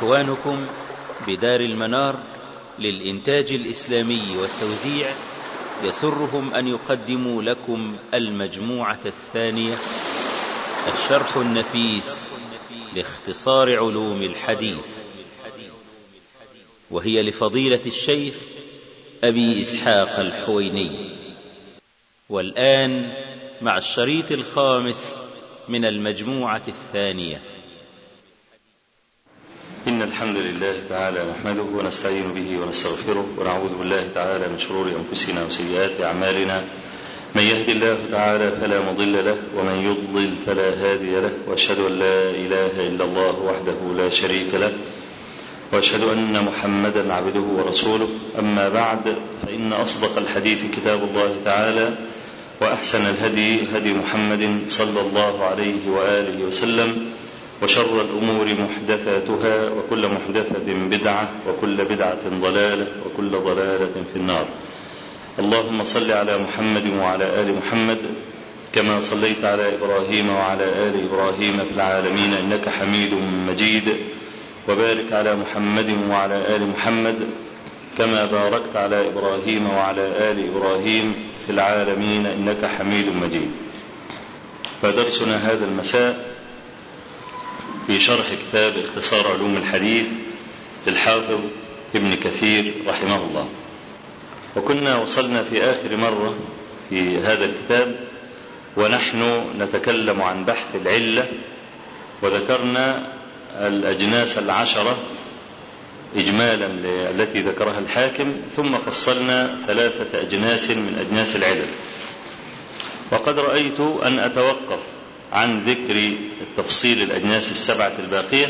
إخوانكم بدار المنار للإنتاج الإسلامي والتوزيع يسرهم أن يقدموا لكم المجموعة الثانية، الشرح النفيس لاختصار علوم الحديث، وهي لفضيلة الشيخ أبي إسحاق الحويني. والآن مع الشريط الخامس من المجموعة الثانية. إن الحمد لله تعالى نحمده ونستعين به ونستغفره ونعوذ بالله تعالى من شرور أنفسنا وسيئات أعمالنا. من يهد الله تعالى فلا مضل له ومن يضلل فلا هادي له، وأشهد أن لا إله إلا الله وحده لا شريك له، وأشهد أن محمدا عبده ورسوله. أما بعد، فإن أصدق الحديث كتاب الله تعالى، وأحسن الهدي هدي محمد صلى الله عليه وآله وسلم، وشر الأمور محدثاتها، وكل محدثة بدعة، وكل بدعة ضلالة، وكل ضلالة في النار. اللهم صل على محمد وعلى آل محمد كما صليت على إبراهيم وعلى آل إبراهيم في العالمين إنك حميد مجيد، وبارك على محمد وعلى آل محمد كما باركت على إبراهيم وعلى آل إبراهيم في العالمين إنك حميد مجيد. فدرسنا هذا المساء في شرح كتاب اختصار علوم الحديث للحافظ ابن كثير رحمه الله. وكنا وصلنا في آخر مرة في هذا الكتاب ونحن نتكلم عن بحث العلة، وذكرنا الأجناس 10 إجمالا التي ذكرها الحاكم، ثم فصلنا 3 أجناس من أجناس العلل. وقد رأيت أن أتوقف عن ذكر التفصيل الأجناس 7 الباقية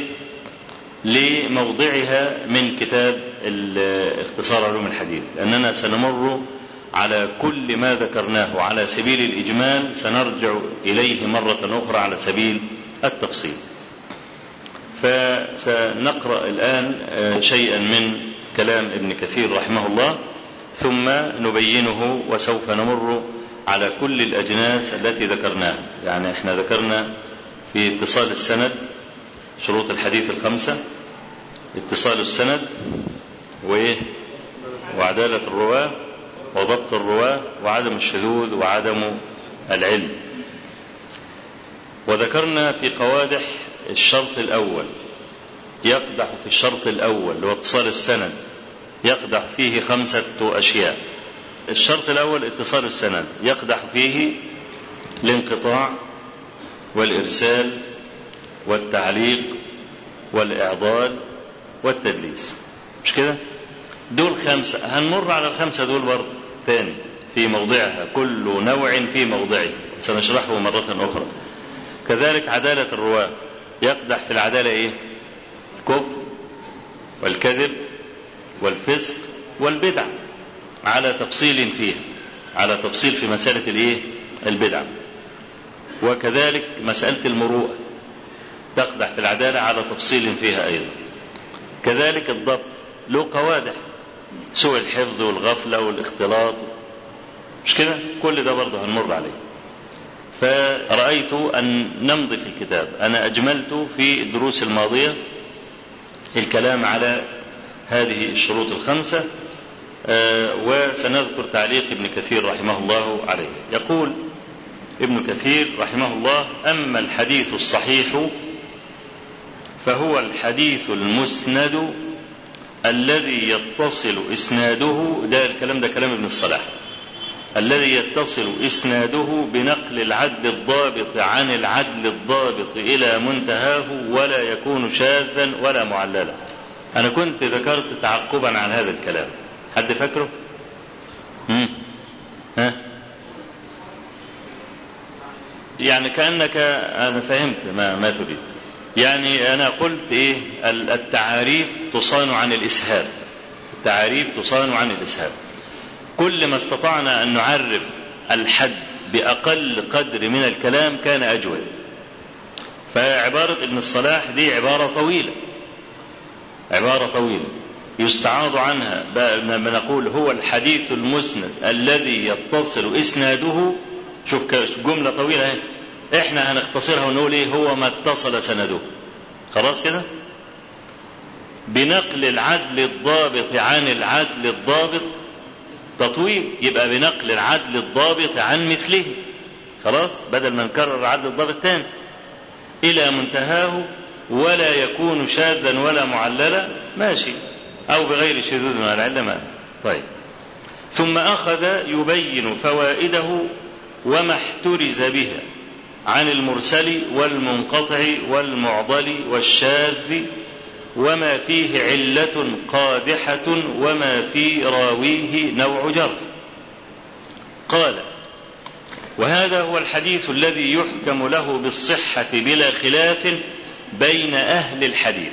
لموضعها من كتاب اختصار علوم الحديث، لأننا سنمر على كل ما ذكرناه على سبيل الإجمال، سنرجع إليه مرة أخرى على سبيل التفصيل. فسنقرأ الآن شيئا من كلام ابن كثير رحمه الله، ثم نبينه، وسوف نمر على كل الأجناس التي ذكرناها. يعني احنا ذكرنا في اتصال السند شروط الحديث 5، اتصال السند وعدالة الرواة وضبط الرواة وعدم الشذوذ وعدم العلم. وذكرنا في قوادح الشرط الأول، يقدح في الشرط الأول اللي هو اتصال السند يقدح فيه 5 أشياء. الشرط الأول اتصال السند، يقدح فيه الانقطاع والإرسال والتعليق والإعضال والتدليس، مش كده؟ دول 5، هنمر على ال5 دول برضه تاني في موضعها، كل نوع في موضعه سنشرحه مرة أخرى. كذلك عدالة الرواة، يقدح في العدالة ايه؟ الكفر والكذب والفسق والبدع، على تفصيل فيها، على تفصيل في مسألة الايه؟ البدع. وكذلك مسألة المروءة تقدح في العدالة على تفصيل فيها أيضا. كذلك الضبط له قوادح، سوء الحفظ والغفلة والاختلاط، مش كده؟ كل ده برضه هنمر عليه. فرأيت أن نمضي في الكتاب. أنا أجملت في الدروس الماضية الكلام على هذه الشروط 5، وسنذكر تعليق ابن كثير رحمه الله عليه. يقول ابن كثير رحمه الله: أما الحديث الصحيح فهو الحديث المسند الذي يتصل إسناده، ده الكلام ده كلام ابن الصلاح، الذي يتصل إسناده بنقل العدل الضابط عن العدل الضابط إلى منتهاه، ولا يكون شاذا ولا معللا. أنا كنت ذكرت تعقبا عن هذا الكلام، حد فاكره؟ يعني كأنك أنا فهمت ما تريد. يعني أنا قلت إيه؟ التعاريف تصان عن الإسهاب، التعاريف تصان عن الإسهاب. كل ما استطعنا أن نعرف الحد بأقل قدر من الكلام كان أجود. فعبارة ابن الصلاح دي عبارة طويلة، عبارة طويلة يستعاض عنها لما نقول هو الحديث المسند الذي يتصل إسناده. شوف جملة طويلة هي، احنا هنختصرها ونقول ايه؟ هو ما اتصل سنده. خلاص كده. بنقل العدل الضابط عن العدل الضابط تطويل، يبقى بنقل العدل الضابط عن مثله، خلاص بدل ما نكرر العدل الضابط تاني، إلى منتهاه ولا يكون شاذا ولا معللا، ماشي، أو بغير شذوذ من العلة ما. طيب، ثم أخذ يبين فوائده وما احترز بها عن المرسل والمنقطع والمعضل والشاذ، وما فيه علة قادحة وما في راويه نوع جرح. قال: وهذا هو الحديث الذي يحكم له بالصحة بلا خلاف بين أهل الحديث.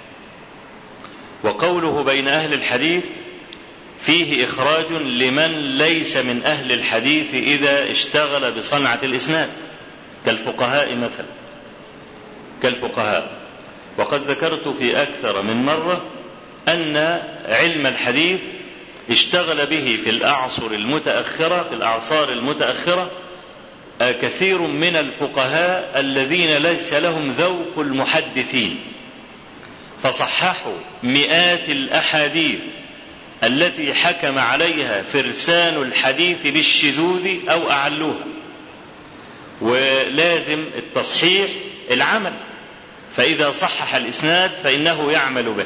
وقوله بين أهل الحديث فيه إخراج لمن ليس من أهل الحديث إذا اشتغل بصنعة الإسناد كالفقهاء مثلا، كالفقهاء. وقد ذكرت في أكثر من مرة أن علم الحديث اشتغل به في الأعصار المتأخرة كثير من الفقهاء الذين ليس لهم ذوق المحدثين، فصححوا مئات الأحاديث التي حكم عليها فرسان الحديث بالشذوذ أو أعلوها. ولازم التصحيح العمل، فإذا صحح الإسناد فإنه يعمل به.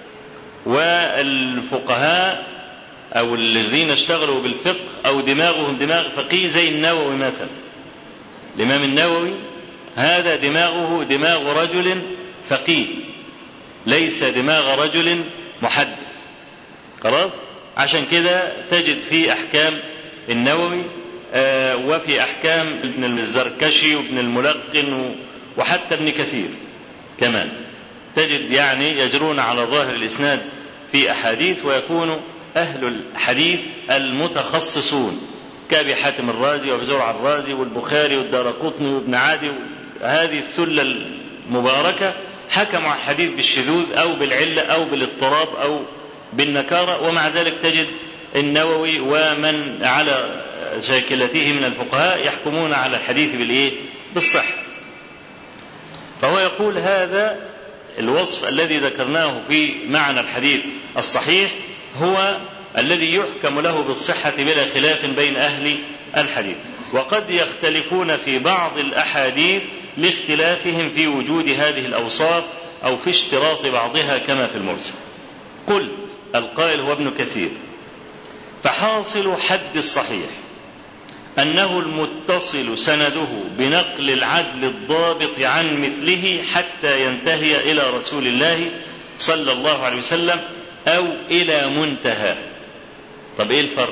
والفقهاء أو الذين اشتغلوا بالفقه أو دماغهم دماغ فقيه زي النووي مثلا، الإمام النووي هذا دماغه دماغ رجل فقيه ليس دماغ رجل محدث، خلاص. عشان كده تجد في أحكام النووي وفي أحكام ابن الزركشي وابن الملقن وحتى ابن كثير كمان، تجد يعني يجرون على ظاهر الإسناد في أحاديث، ويكون أهل الحديث المتخصصون كأبي حاتم الرازي وأبي زرع الرازي والبخاري والدارقطني وابن عادي، هذه السلة المباركة حكموا على الحديث بالشذوذ أو بالعلة أو بالاضطراب أو بالنكارة. ومع ذلك تجد النووي ومن على شاكلته من الفقهاء يحكمون على الحديث بالصحة. فهو يقول هذا الوصف الذي ذكرناه في معنى الحديث الصحيح هو الذي يحكم له بالصحة بلا خلاف بين أهل الحديث. وقد يختلفون في بعض الأحاديث لاختلافهم في وجود هذه الأوصاف أو في اشتراط بعضها كما في المرسل. قلت القائل هو ابن كثير: فحاصل حد الصحيح أنه المتصل سنده بنقل العدل الضابط عن مثله حتى ينتهي إلى رسول الله صلى الله عليه وسلم أو إلى منتهى. طب إيه الفرق؟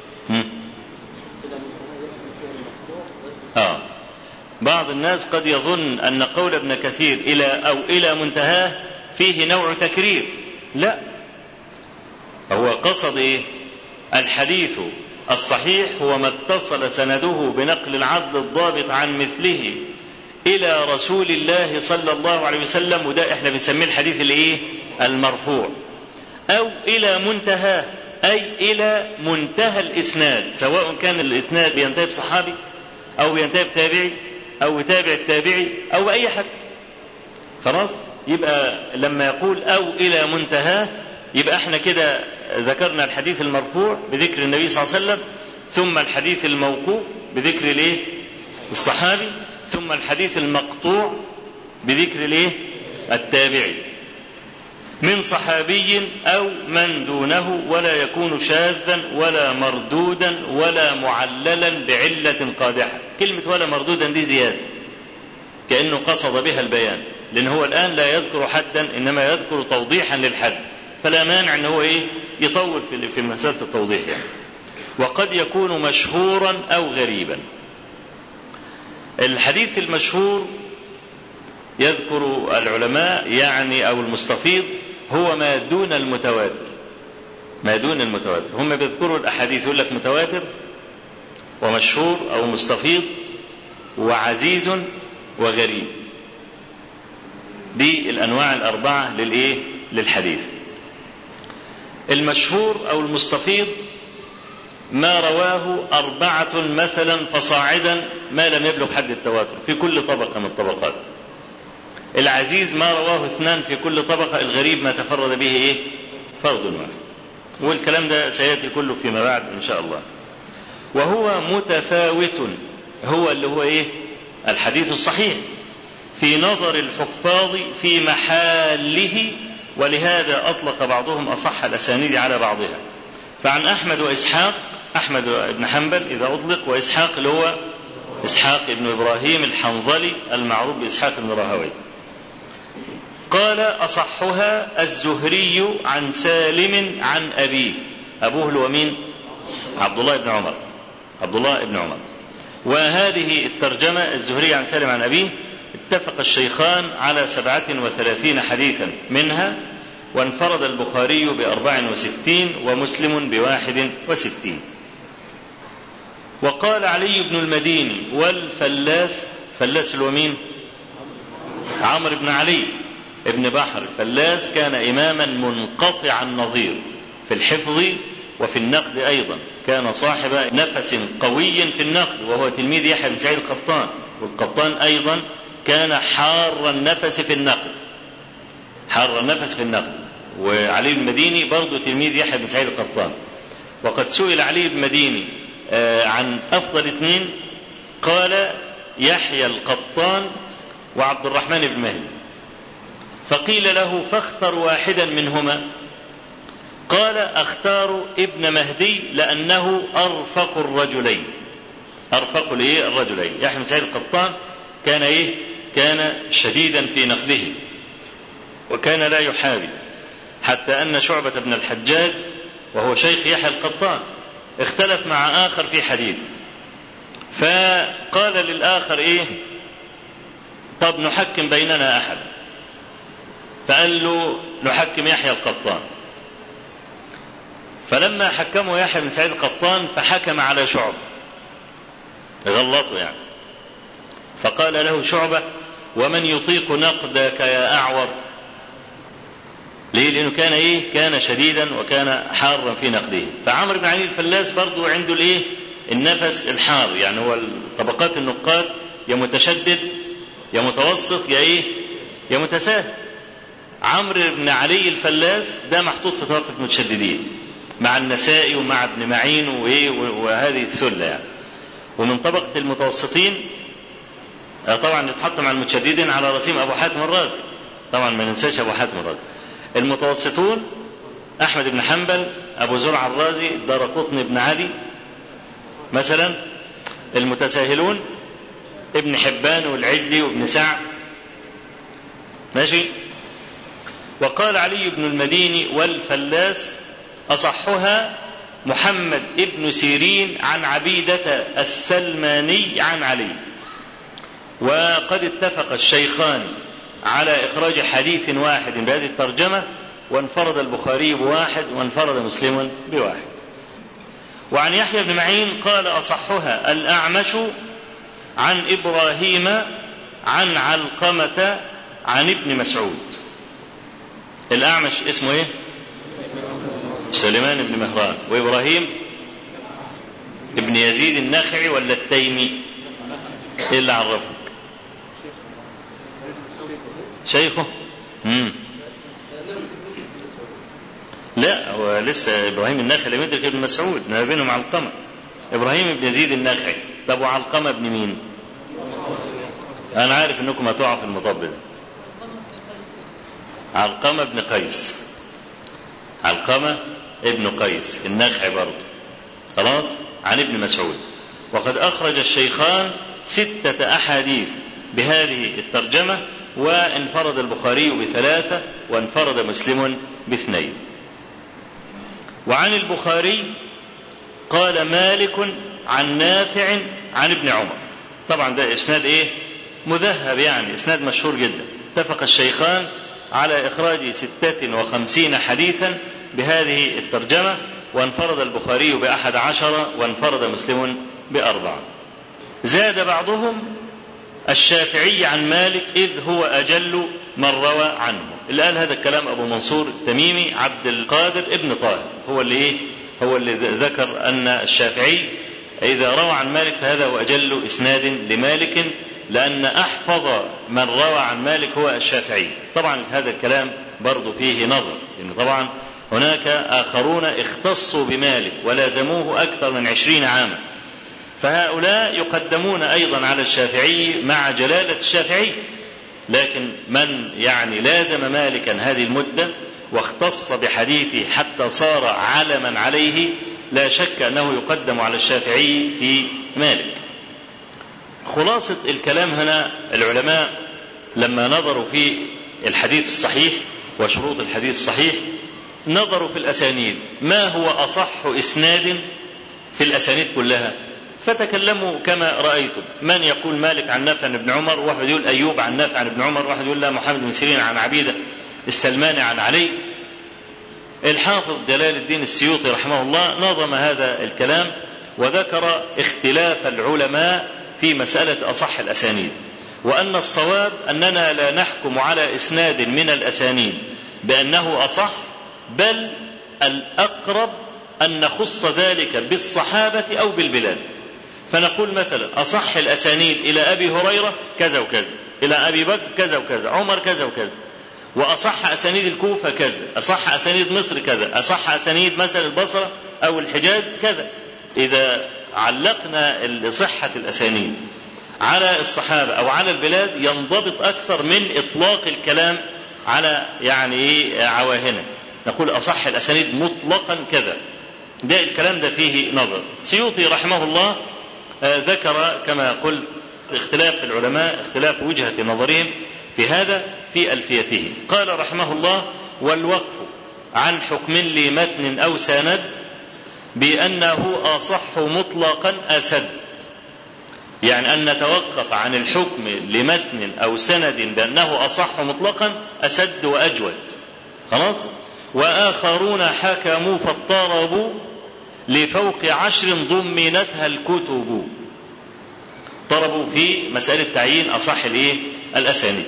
بعض الناس قد يظن أن قول ابن كثير إلى أو إلى منتهاه فيه نوع تكرير. لا، هو قصد إيه؟ الحديث الصحيح هو ما اتصل سنده بنقل العدل الضابط عن مثله إلى رسول الله صلى الله عليه وسلم، وده احنا بنسميه الحديث المرفوع، أو إلى منتهى أي إلى منتهى الإسناد، سواء كان الإسناد بينتهي بصحابي أو بينتهي بتابعي أو بتابع التابعي أو أي حد. خلاص، يبقى لما يقول أو إلى منتهى يبقى احنا كده ذكرنا الحديث المرفوع بذكر النبي صلى الله عليه وسلم، ثم الحديث الموقوف بذكر الصحابي، ثم الحديث المقطوع بذكر التابعي من صحابي أو من دونه، ولا يكون شاذا ولا مردودا ولا معللا بعلة قادحة. كلمة ولا مردودا دي زيادة، كأنه قصد بها البيان، لأن هو الآن لا يذكر حدا إنما يذكر توضيحا للحد، فلا مانع أنه يطول في مسألة التوضيح يعني. وقد يكون مشهورا أو غريبا. الحديث المشهور يذكر العلماء يعني أو المستفيض هو ما دون المتواتر، ما دون المتواتر. هم بيذكروا الأحاديث يقول لك متواتر ومشهور أو مستفيض وعزيز وغريب، دي الأنواع الأربعة للحديث. المشهور أو المستفيض ما رواه 4 مثلا فصاعدا ما لم يبلغ حد التواتر في كل طبقة من الطبقات. العزيز ما رواه اثنان في كل طبقة، الغريب ما تفرد به ايه؟ فرد واحد. والكلام ده سيأتي كله فيما بعد إن شاء الله. وهو متفاوت، هو اللي هو ايه؟ الحديث الصحيح في نظر الحفاظ في محاله، ولهذا أطلق بعضهم أصح الأسانيد على بعضها. فعن أحمد وإسحاق، أحمد بن حنبل إذا أطلق، وإسحاق اللي هو إسحاق بن إبراهيم الحنظلي المعروف بإسحاق بن راهويه. قال أصحها الزهري عن سالم عن أبيه، أبوه اللي هو مين؟ عبد الله بن عمر، عبد الله بن عمر. وهذه الترجمة الزهري عن سالم عن أبيه اتفق الشيخان على 37 حديثا منها، وانفرد البخاري ب64 ومسلم ب61. وقال علي بن المديني والفلاس، فلاس اللي هو مين؟ عمرو بن علي ابن بحر الفلاس، كان إماما منقطع النظير في الحفظ وفي النقد أيضا، كان صاحب نفس قوي في النقد، وهو تلميذ يحيى بن سعيد القطان، والقطان أيضا كان حار النفس في النقد، حار النفس في النقد. وعلي بن المديني برضو تلميذ يحيى بن سعيد القطان. وقد سئل علي بن المديني عن أفضل اثنين، قال يحيى القطان وعبد الرحمن بن مهدي. فقيل له فاختر واحدا منهما، قال اختار ابن مهدي لأنه أرفق الرجلين. أرفق ليه الرجلين؟ يحيى بن سعيد القطان كان ايه؟ كان شديدا في نقده، وكان لا يحابي، حتى أن شعبة بن الحجاج وهو شيخ يحيى القطان اختلف مع آخر في حديث، فقال للآخر ايه؟ طب نحكم بيننا أحد. فقال له نحكم يحيى القطان. فلما حكمه يحيى بن سعيد القطان فحكم على شعبة، غلطه يعني. فقال له شعبة ومن يطيق نقدك يا أعور؟ ليه؟ لأنه كان ايه؟ كان شديدا وكان حارا في نقده. فعمرو بن علي الفلاس برضو عنده الايه؟ النفس الحار، يعني هو طبقات النقاد يا متشدد يا متوسط يا ايه؟ يا متساهل. عمرو بن علي الفلاس ده محطوط في طبقة المتشددين مع النسائي ومع ابن معين وايه وهذه السلة يعني. ومن طبقة المتوسطين طبعا يتحط مع المتشددين على رسيم أبو حاتم الرازي، طبعا ما ننساش أبو حاتم الرازي. المتوسطون أحمد بن حنبل، أبو زرع الرازي، دارقطني بن علي مثلا. المتساهلون ابن حبان والعجلي وابن سعد، ماشي. وقال علي بن المديني والفلاس أصحها محمد ابن سيرين عن عبيدة السلماني عن علي. وقد اتفق الشيخان على إخراج حديث واحد بهذه الترجمة، وانفرد البخاري بواحد وانفرد مسلم بواحد. وعن يحيى بن معين قال أصحها الأعمش عن إبراهيم عن علقمة عن ابن مسعود. الأعمش اسمه ايه؟ سليمان بن مهران. وإبراهيم ابن يزيد النخعي ولا التيمي؟ ايه اللي عرفك؟ شيخه؟ لا، هو لسه إبراهيم النخعي لم يدرك ابن مسعود، ما بينهم علقمة. إبراهيم بن يزيد النخعي. طب وعلقمة ابن مين؟ أنا عارف إنكم هتقعوا في المطب ده. علقمة ابن قيس، علقمة ابن قيس النخعي برضه، خلاص، عن ابن مسعود. وقد أخرج الشيخان 6 أحاديث بهذه الترجمة، وانفرد البخاري ب3 وانفرد مسلم ب2. وعن البخاري قال مالك عن نافع عن ابن عمر. طبعا ده إسناد ايه؟ مذهب، يعني إسناد مشهور جدا. اتفق الشيخان على إخراج 56 حديثا بهذه الترجمة، وانفرد البخاري ب11 وانفرد مسلم ب4. زاد بعضهم الشافعي عن مالك إذ هو أجل من روى عنه. اللي قال هذا الكلام أبو منصور التميمي عبد القادر ابن طاهر، هو اللي ذكر أن الشافعي إذا روى عن مالك فهذا هو أجل إسناد لمالك، لأن أحفظ من روى عن مالك هو الشافعي. طبعا هذا الكلام برضو فيه نظر، لأن طبعا هناك آخرون اختصوا بمالك ولازموه أكثر من 20 عاما، فهؤلاء يقدمون أيضا على الشافعي مع جلالة الشافعي. لكن من يعني لازم مالكا هذه المدة واختص بحديثه حتى صار علما عليه، لا شك أنه يقدم على الشافعي في مالك. خلاصة الكلام هنا، العلماء لما نظروا في الحديث الصحيح وشروط الحديث الصحيح نظروا في الأسانيد، ما هو أصح إسناد في الأسانيد كلها، فتكلموا كما رأيتم. من يقول مالك عن نافع عن ابن عمر، واحد يقول أيوب عن نافع عن ابن عمر، واحد يقول لا محمد بن سيرين عن عبيدة السلماني عن علي. الحافظ جلال الدين السيوطي رحمه الله نظم هذا الكلام وذكر اختلاف العلماء في مسألة أصح الأسانيد، وأن الصواب أننا لا نحكم على إسناد من الأسانيد بأنه أصح، بل الأقرب أن نخص ذلك بالصحابة أو بالبلاد. فنقول مثلا أصح الأسانيد إلى أبي هريرة كذا وكذا، إلى أبي بكر كذا وكذا، عمر كذا وكذا، وأصح أسانيد الكوفة كذا، أصح أسانيد مصر كذا، أصح أسانيد مثلا البصرة أو الحجاز كذا. إذا علقنا صحة الأسانيد على الصحابة أو على البلاد ينضبط أكثر من إطلاق الكلام على يعني عواهنه. نقول أصح الأسانيد مطلقا كذا، ده الكلام ده فيه نظر. السيوطي رحمه الله ذكر كما قلت اختلاف العلماء، اختلاف وجهة نظرهم في هذا في ألفيته. قال رحمه الله: والوقف عن حكم لمتن أو سند بأنه أصح مطلقا أسد، يعني أن نتوقف عن الحكم لمتن أو سند بأنه أصح مطلقا أسد وأجود. خلاص. وآخرون حكموا فاضطربوا لفوق 10 ضمنتها الكتب. طربوا في مسألة تعيين أصح الأسانيد.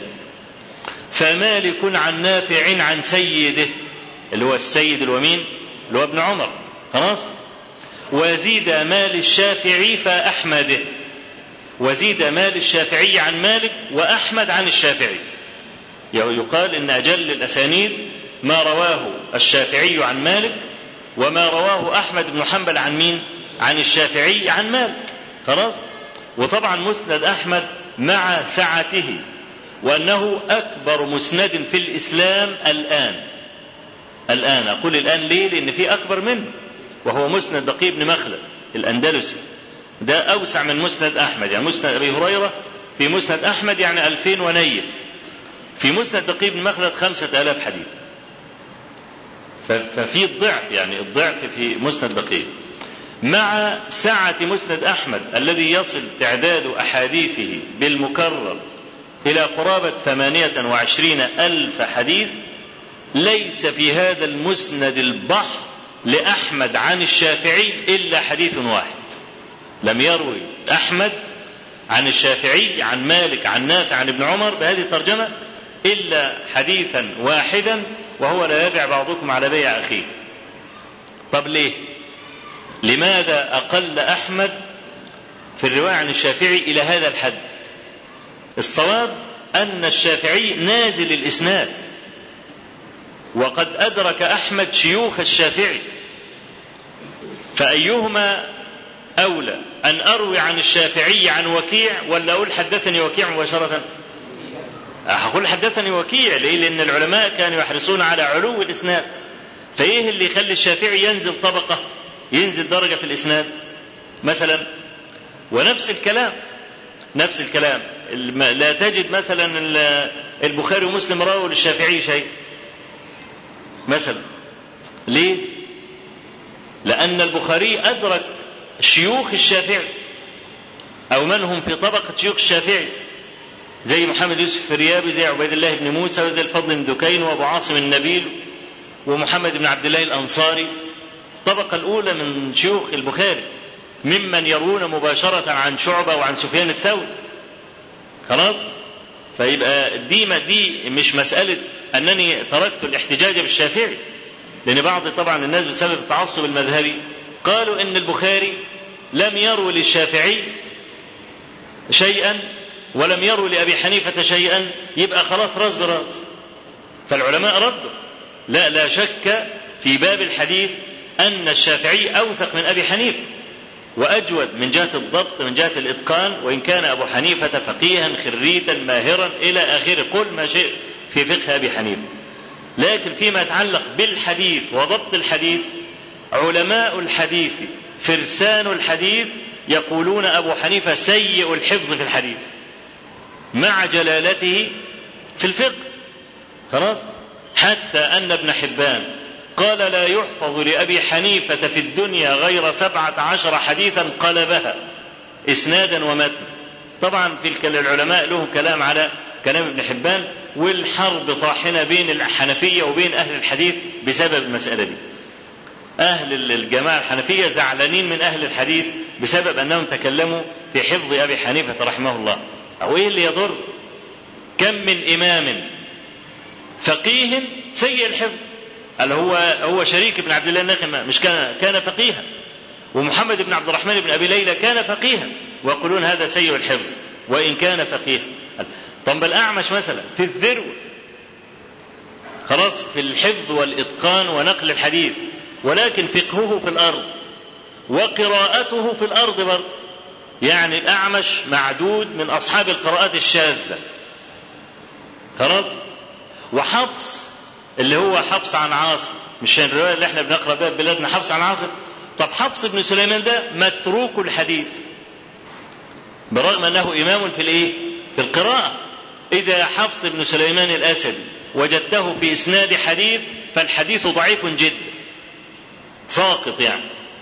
فمالك عن نافع عن سيده، اللي هو السيد الومين اللي هو ابن عمر. خلاص. وزيد مال الشافعي فأحمده، وزيد مال الشافعي عن مالك وأحمد عن الشافعي. يقال إن أجل الأسانيد ما رواه الشافعي عن مالك، وما رواه أحمد بن حنبل عن مين؟ عن الشافعي عن مالك. خلاص. وطبعا مسند أحمد مع سعته، وأنه أكبر مسند في الإسلام الآن أقول الآن ليه؟ لأن في أكبر منه، وهو مسند بقي بن مخلد الأندلسي. ده أوسع من مسند أحمد، يعني مسند أبي هريرة في مسند أحمد يعني 2000 ونيف، في مسند بقي بن مخلد 5000 حديث. ففي الضعف، يعني الضعف في مسند بقي، مع سعة مسند أحمد الذي يصل تعداد أحاديثه بالمكرر إلى قرابة 28,000 حديث. ليس في هذا المسند البحر لأحمد عن الشافعي إلا حديث واحد. لم يروي أحمد عن الشافعي عن مالك عن نافع عن ابن عمر بهذه الترجمة إلا حديثا واحدا، وهو لا يبيع بعضكم على بيع أخيه. طب ليه؟ لماذا أقل أحمد في الرواية عن الشافعي إلى هذا الحد؟ الصواب أن الشافعي نازل الإسناد، وقد أدرك أحمد شيوخ الشافعي، فأيهما أولى، أن أروي عن الشافعي عن وكيع ولا أقول حدثني وكيع مباشرة؟ هقول حدثني وكيع. ليه؟ لأن العلماء كانوا يحرصون على علو الإسناد. فإيه اللي يخلي الشافعي ينزل طبقة، ينزل درجة في الإسناد مثلا؟ ونفس الكلام لا تجد مثلا البخاري ومسلم راوا للشافعي شيء مثلا. ليه؟ لأن البخاري أدرك شيوخ الشافعي أو من هم في طبقة شيوخ الشافعي، زي محمد يوسف الفريابي، زي عبيد الله بن موسى، وزي الفضل بن دكين، وأبو عاصم النبيل، ومحمد بن عبد الله الأنصاري. الطبقة الأولى من شيوخ البخاري ممن يروون مباشرة عن شعبة وعن سفيان الثوري. خلاص. فيبقى دي مش مسألة أنني تركت الاحتجاج بالشافعي، لأن بعض طبعا الناس بسبب التعصب المذهبي قالوا إن البخاري لم يروي للشافعي شيئا ولم يروا لأبي حنيفة شيئا يبقى خلاص راس براس. فالعلماء ردوا لا شك في باب الحديث أن الشافعي أوثق من أبي حنيفة وأجود من جهة الضبط من جهة الإتقان، وإن كان أبو حنيفة فقيها خريتا ماهرا إلى آخره كل ما شئ في فقه أبي حنيفة. لكن فيما يتعلق بالحديث وضبط الحديث علماء الحديث فرسان الحديث يقولون أبو حنيفة سيء الحفظ في الحديث مع جلالته في الفقه. خلاص، حتى أن ابن حبان قال لا يحفظ لأبي حنيفة في الدنيا غير 17 حديثا قلبها إسنادا ومتن. طبعا في العلماء لهم كلام على كلام ابن حبان، والحرب طاحنة بين الحنفية وبين أهل الحديث بسبب المسألة دي. أهل الجماعة الحنفية زعلانين من أهل الحديث بسبب أنهم تكلموا في حفظ أبي حنيفة رحمه الله. أو إيه اللي يضر؟ كم من إمام فقيه سيء الحفظ، اللي هو شريك بن عبد الله النخعي مش كان فقيها، ومحمد بن عبد الرحمن بن أبي ليلى كان فقيها ويقولون هذا سيء الحفظ وإن كان فقيها. طب الأعمش مثلا في الذروة خلاص في الحفظ والإتقان ونقل الحديث، ولكن فقهه في الأرض وقراءته في الأرض برضه. يعني الأعمش معدود من أصحاب القراءات الشاذة. خلاص، وحفص اللي هو حفص عن عاصم، مش الرواية اللي احنا بنقرأ بها بلادنا حفص عن عاصم. طب حفص بن سليمان ده متروك الحديث برغم أنه إمام في الإيه؟ في القراءة. إذا حفص بن سليمان الأسدي وجدته في إسناد حديث فالحديث ضعيف جدا ساقط يعني.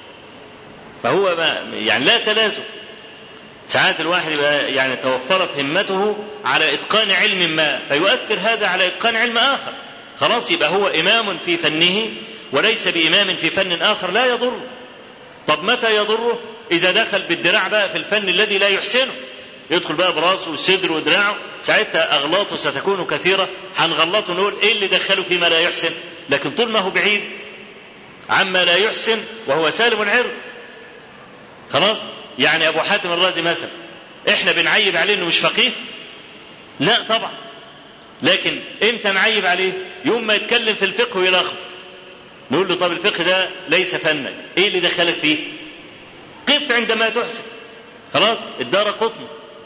فهو يعني لا تلازم. ساعات الواحد يبقى يعني توفرت همته على إتقان علم ما فيؤثر هذا على إتقان علم آخر، خلاص يبقى هو إمام في فنه وليس بإمام في فن آخر لا يضره. طب متى يضره؟ إذا دخل بالدراع بقى في الفن الذي لا يحسنه، يدخل بقى براسه والصدر ودراعه، ساعتها أغلاطه ستكون كثيرة، هنغلطه نقول إيه اللي دخله فيما لا يحسن. لكن طول ما هو بعيد عما لا يحسن وهو سالم العرض. خلاص، يعني أبو حاتم الرازي مثلا إحنا بنعيب عليه إنه مش فقيه؟ لا طبعا. لكن إمتى نعيب عليه؟ يوم ما يتكلم في الفقه ويلخبط، نقول له طب الفقه ده ليس فنك، إيه اللي دخلك فيه؟ قف عندما تحسن. خلاص، الدارقطني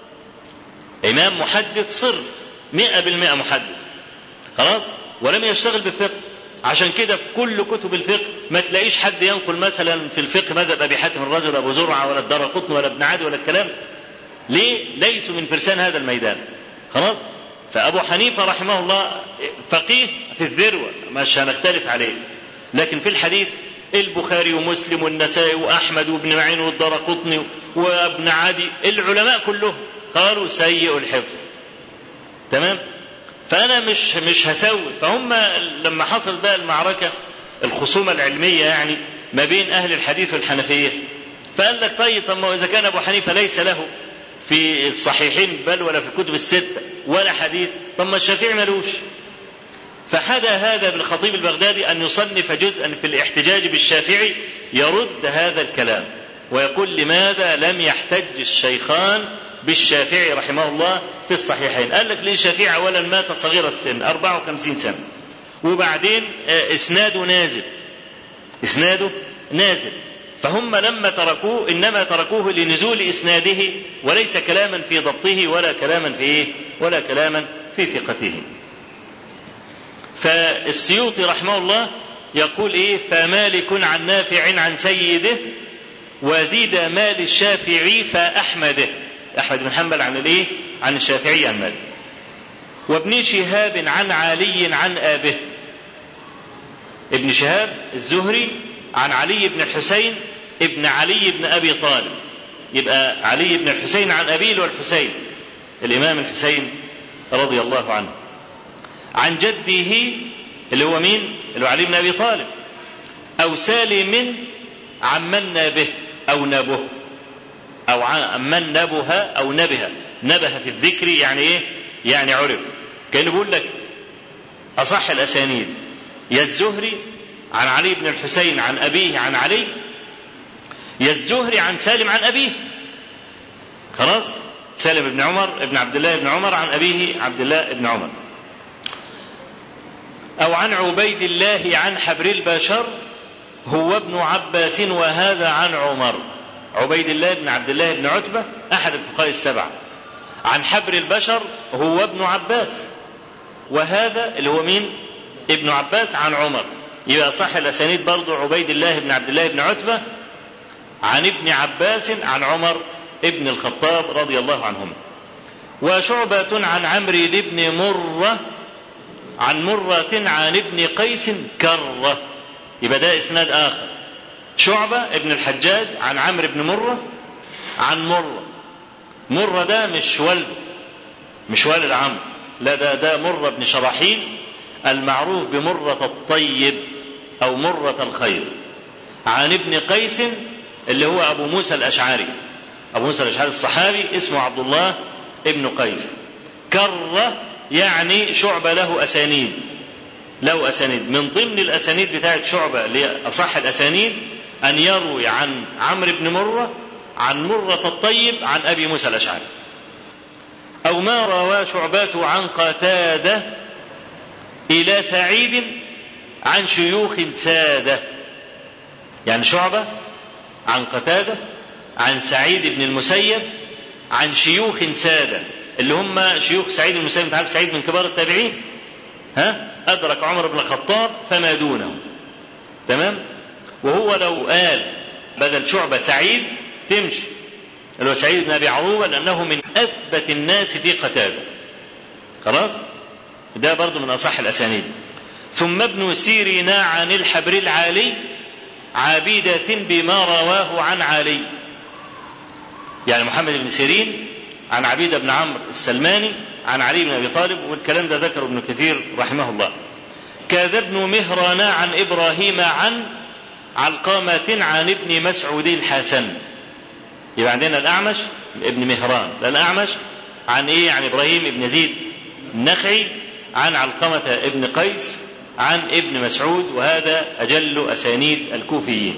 إمام محدث صرف 100% محدث، خلاص، ولم يشتغل بالفقه. عشان كده في كل كتب الفقه ما تلاقيش حد ينقل مثلا في الفقه مذهب أبي حاتم الرازي ولا أبو زرعة ولا الدارقطني ولا ابن عدي ولا الكلام. ليه؟ ليسوا من فرسان هذا الميدان. خلاص، فأبو حنيفة رحمه الله فقيه في الذروة مش هنختلف عليه، لكن في الحديث البخاري ومسلم والنسائي وأحمد وابن معين والدارقطني وابن عدي العلماء كلهم قالوا سيء الحفظ. تمام؟ فأنا مش هسوي. فهم لما حصل بقى المعركة الخصومة العلمية يعني ما بين أهل الحديث والحنفية، فقال لك طيب طب ما إذا كان أبو حنيفة ليس له في الصحيحين بل ولا في الكتب الستة ولا حديث، طب ما الشافعي ملوش. فحدا هذا بالخطيب البغدادي أن يصنف جزءا في الاحتجاج بالشافعي يرد هذا الكلام ويقول لماذا لم يحتج الشيخان بالشافعي رحمه الله في الصحيحين. قال لك ليه؟ الشافعي أولا مات صغير السن 54 سنة، وبعدين إسناده نازل، فهم لما تركوه إنما تركوه لنزول إسناده وليس كلاما في ضبطه ولا كلاما في إيه؟ ولا كلاما في ثقته. فالسيوطي رحمه الله يقول إيه؟ فمالك عن نافع عن سيده وزيد مال الشافعي فأحمده. أحمد بن حنبل عن الإيه؟ عن الشافعي عن مالك. وابن شهاب عن علي عن آبه. ابن شهاب الزهري عن علي بن الحسين ابن علي بن أبي طالب، يبقى علي بن الحسين عن أبيه والحسين الإمام الحسين رضي الله عنه، عن جده اللي هو مين؟ اللي هو علي بن أبي طالب، أو سالم عمن نابه أو نبه، أو عمن نبه أو نبه في الذكر يعني إيه؟ يعني عرف. كأنه بيقول لك أصح الأسانيد يا الزهري عن علي بن الحسين عن أبيه عن علي، يا الزهري عن سالم عن أبيه. خلاص، سالم بن عمر ابن عبد الله بن عمر عن أبيه عبد الله بن عمر. أو عن عبيد الله عن حبر البشر هو ابن عباس وهذا عن عمر. عبيد الله بن عبد الله بن عتبة أحد الفقهاء السبعة. عن حبر البشر هو ابن عباس، وهذا اللي هو مين؟ ابن عباس عن عمر. يبقى صح الأسانيد برضو عبيد الله بن عبد الله بن عتبة عن ابن عباس عن عمر ابن الخطاب رضي الله عنهم. وشعبة عن عمرو بن مرة عن مرة عن ابن قيس كرة. يبقى ده إسناد آخر. شعبة ابن الحجاج عن عمرو بن مرة عن مرة. مرة ده مش والد عمرو، لا ده مرة بن شراحيل المعروف بمرة الطيب أو مرة الخير، عن ابن قيس اللي هو أبو موسى الأشعري. أبو موسى الأشعري الصحابي اسمه عبد الله ابن قيس. كرة يعني شعبة له أسانيد من ضمن الأسانيد بتاعت شعبة لأصح الأسانيد أن يروي عن عمرو بن مرة عن مرة الطيب عن أبي موسى الأشعري. أو ما روى شعبة عن قتادة إلى سعيد عن شيوخ سادة. يعني شعبة عن قتادة عن سعيد بن المسيب عن شيوخ سادة اللي هم شيوخ سعيد المسيب. تعرف سعيد من كبار التابعين، أدرك عمر بن الخطاب فما دونه، تمام. وهو لو قال بدل شعبة سعيد تمشي، اللي هو سعيد بن أبي عروبة، لأنه من أثبت الناس في قتادة. خلاص، ده برضو من أصح الأسانيد. ثم ابن سيرين عن الحبر العالي عابدة بما رواه عن علي. يعني محمد بن سيرين عن عبيدة بن عمرو السلماني عن علي بن أبي طالب، والكلام ده ذكره ابن كثير رحمه الله. كذا ابن مهران عن إبراهيم عن علقامة عن ابن مسعود الحسن. يبقى عندنا الأعمش ابن مهران، الأعمش عن إيه؟ عن إبراهيم ابن زيد النخعي عن علقمة ابن قيس عن ابن مسعود، وهذا أجل أسانيد الكوفيين.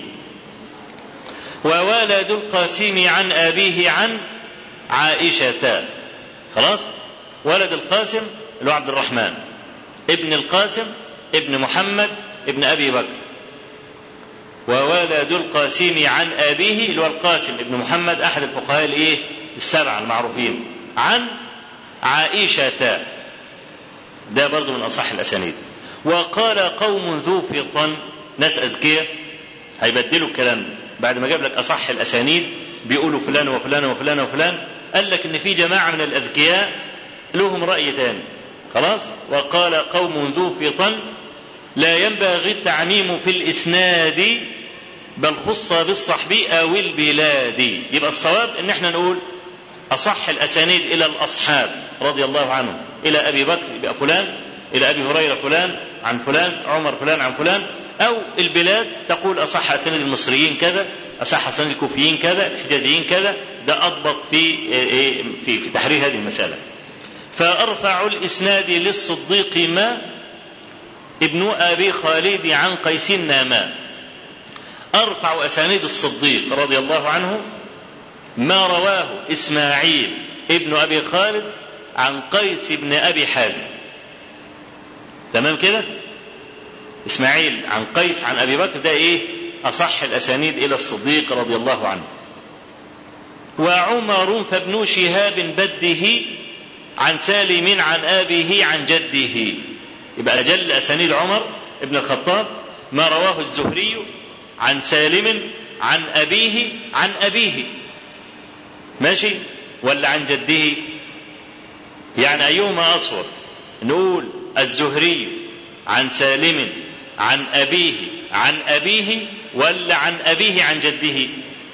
وولد القاسم عن أبيه عن عائشة. خلاص، ولد القاسم اللي هو عبد الرحمن، ابن القاسم ابن محمد ابن أبي بكر. وولد القاسم عن أبيه اللي هو القاسم ابن محمد أحد الفقهاء السبعة المعروفين عن عائشة. ده برضو من أصح الأسانيد. وقال قوم ذو فطن، ناس أذكياء هيبدلوا الكلام ده بعد ما جاب لك أصح الأسانيد بيقولوا فلان وفلان وفلان وفلان، قال لك إن في جماعة من الأذكياء لهم رأي تاني. خلاص، وقال قوم ذو فطن لا ينبغي التعميم في الإسناد بل خص بالصحب أو البلاد. يبقى الصواب إن احنا نقول أصح الأسانيد إلى الأصحاب رضي الله عنهم، إلى أبي بكر يبقى فلان، إلى أبي هريرة فلان عن فلان، عمر فلان عن فلان. أو البلاد تقول أصح أسانيد المصريين كذا، أصح أسانيد الكوفيين كذا، الحجازيين كذا. ده أضبط في تحرير هذه المسألة. فأرفع الإسناد للصديق ما ابن أبي خالد عن قيس ما. أرفع أسانيد الصديق رضي الله عنه ما رواه إسماعيل ابن أبي خالد عن قيس بن أبي حازم. تمام كده؟ إسماعيل عن قيس عن أبي بكر، ده أصح الأسانيد إلى الصديق رضي الله عنه. وعمر فابن شهاب بده عن سالم عن أبيه عن جده. يبقى أجل أسانيد عمر ابن الخطاب ما رواه الزهري عن سالم عن أبيه عن أبيه، ماشي، ولا عن جده؟ يعني أيهما أصور؟ نقول الزهري عن سالم عن أبيه عن أبيه، ولا عن أبيه عن جده؟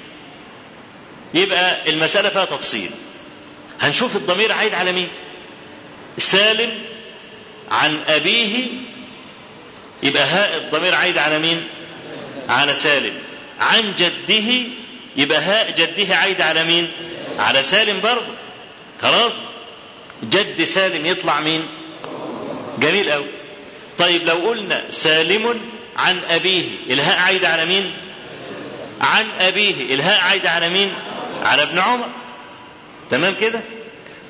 يبقى المسألة فيها تفصيل. هنشوف الضمير عايد على مين. سالم عن أبيه، يبقى هاء الضمير عايد على مين؟ على سالم. عن جده، يبقى هاء جده عايد على مين؟ على سالم برضه. خلاص، جد سالم يطلع مين؟ جميل أوي. طيب لو قلنا سالم عن أبيه، الهاء عايد على مين؟ عن أبيه، الهاء عايد على مين؟ على ابن عمر. تمام كده؟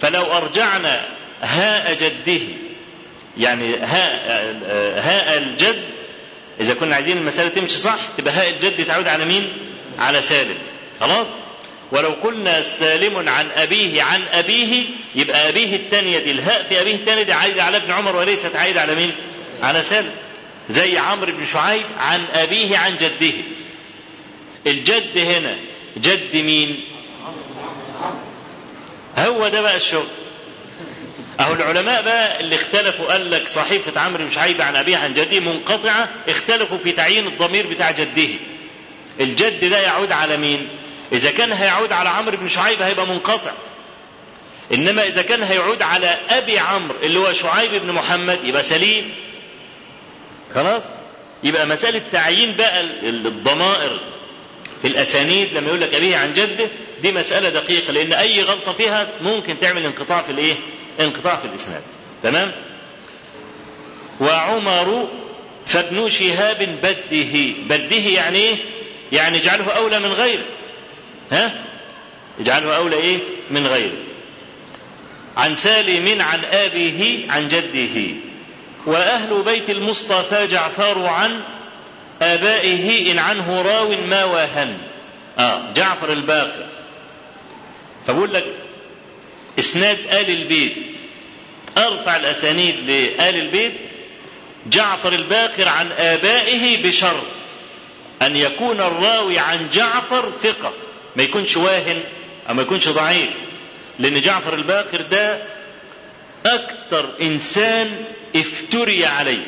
فلو أرجعنا هاء جده، يعني هاء الجد، إذا كنا عايزين المسألة تمشي صح تبقى هاء الجد تعود على مين؟ على سالم. خلاص. ولو قلنا سالم عن أبيه عن أبيه، يبقى أبيه الثانية دي، الهاء في أبيه الثانية دي عايدة على ابن عمر وليست عايدة على مين؟ على سالم. زي عمرو بن شعيب عن أبيه عن جده. الجد هنا جد مين؟ هو ده بقى الشغل. أهو العلماء بقى اللي اختلفوا قال لك صحيفة عمرو بن شعيب عن أبيه عن جده منقطعة، اختلفوا في تعيين الضمير بتاع جده. الجد ده يعود على مين؟ إذا كان هيعود على عمرو بن شعيب هيبقى منقطع، إنما إذا كان هيعود على أبي عمرو اللي هو شعيب بن محمد يبقى سليم. خلاص. يبقى مسألة تعيين بقى الضمائر في الأسانيد لما يقول لك أبيه عن جده دي مسألة دقيقة، لأن أي غلطة فيها ممكن تعمل انقطاع في الإيه؟ انقطاع في الإسناد. تمام. وعمر فابن شهاب بده يعني إيه؟ يعني اجعله أولى من غيره. اجعله أولى إيه؟ من غيره. عن سالم عن أبيه عن جده. وأهل بيت المصطفى جعفر عن آبائه إن عنه راو ما واهن. جعفر الباقر. فبقول لك إسناد آل البيت أرفع الأسانيد لآل البيت جعفر الباقر عن آبائه بشرط أن يكون الراوي عن جعفر ثقة، ما يكونش واهن أو ما يكونش ضعيف، لأن جعفر الباقر ده أكثر إنسان افتري عليه.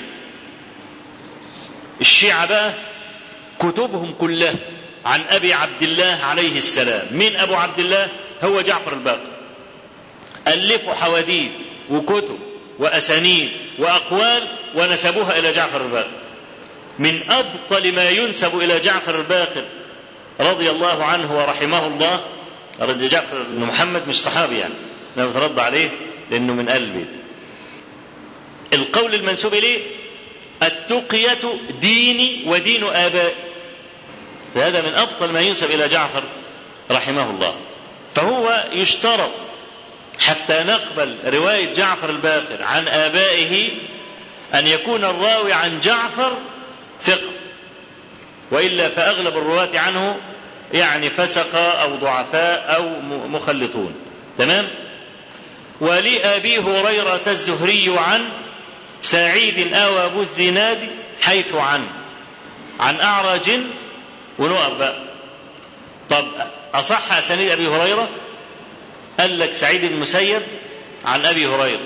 الشيعة بقى كتبهم كلها عن أبي عبد الله عليه السلام. من أبو عبد الله؟ هو جعفر الباقر. ألفوا حواديت وكتب وأسانيد وأقوال ونسبوها إلى جعفر الباقر. من أبطل ما ينسب إلى جعفر الباقر رضي الله عنه ورحمه الله، رضي جعفر بن محمد مش صحابي يعني، أنا بترضى عليه لأنه من آل البيت. القول المنسوب إليه التقية ديني ودين آبائي، فهذا من أبطل ما ينسب إلى جعفر رحمه الله. فهو يشترط حتى نقبل رواية جعفر الباقر عن آبائه أن يكون الراوي عن جعفر ثقة، وإلا فأغلب الرواة عنه يعني فسقة أو ضعفاء أو مخلطون. تمام. ولأبي هريرة الزهري عن سعيد أو أبو الزناد حيث عن أعرج ونقف بقى. طب أصح أسانيد أبي هريرة؟ قال لك سعيد بن المسيب عن أبي هريرة،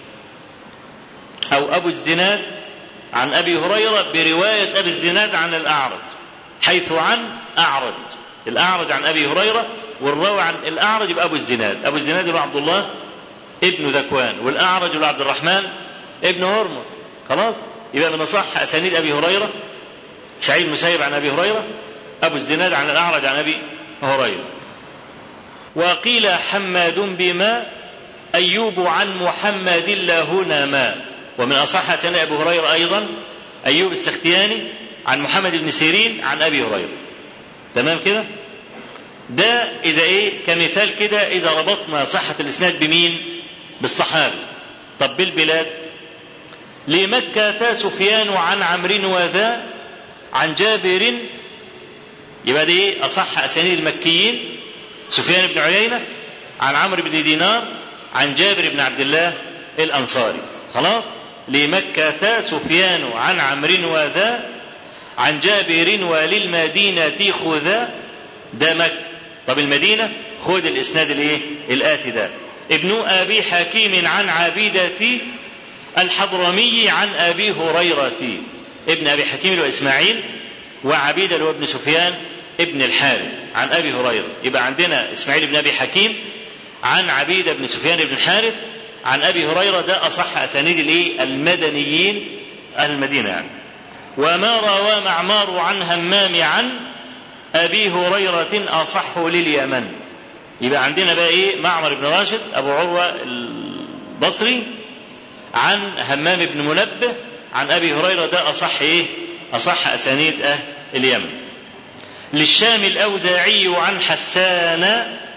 أو أبو الزناد عن أبي هريرة برواية أبي الزناد عن الأعرج حيث عن أعرج. الأعرج عن أبي هريرة والراوي عن الأعرج يبقى أبو الزناد. أبو الزناد هو عبد الله ابن ذكوان، والأعرج هو عبد الرحمن ابن هرمز. خلاص. يبقى من أصح أسانيد أبي هريرة سعيد المسيب عن أبي هريرة، أبو الزناد عن الأعرج عن أبي هريرة. وقيل حماد بما أيوب عن محمد لا هنا ما. ومن أصح أسانيد أبي هريرة أيضا أيوب السختياني عن محمد بن سيرين عن أبي هريرة. تمام كده. ده إذا إيه كمثال كده إذا ربطنا صحة الإسناد بمين؟ بالصحابي. طب بالبلاد لمكة سفيان عن عمرو وذا عن جابر، يبقى دي أصح أسانيد المكيين سفيان بن عيينة عن عمرو بن دينار عن جابر بن عبد الله الأنصاري. خلاص. لمكة سفيان عن عمرو وذا عن جابر وللمدينة خذا. ده مكة. طب المدينة خذ الإسناد الايه الآتي ده. ابن أبي حكيم عن عبيدة الحضرمي عن أبي هريرة. ابن أبي حكيم اللي هو إسماعيل، وعبيدة اللي هو ابن سفيان ابن الحارث عن أبي هريرة. يبقى عندنا إسماعيل بن أبي حكيم عن عبيدة بن سفيان بن الحارث عن أبي هريرة. ده أصح أسانيد الايه المدنيين أهل المدينة يعني. وما روى معمار عن همام عن أبي هريرة أصح لليمن. يبقى عندنا بقى إيه معمر بن راشد أبو عروة البصري عن همام بن منبه عن أبي هريرة. ده أصح إيه أصح أسانيد اليمن. للشام الأوزاعي عن حسان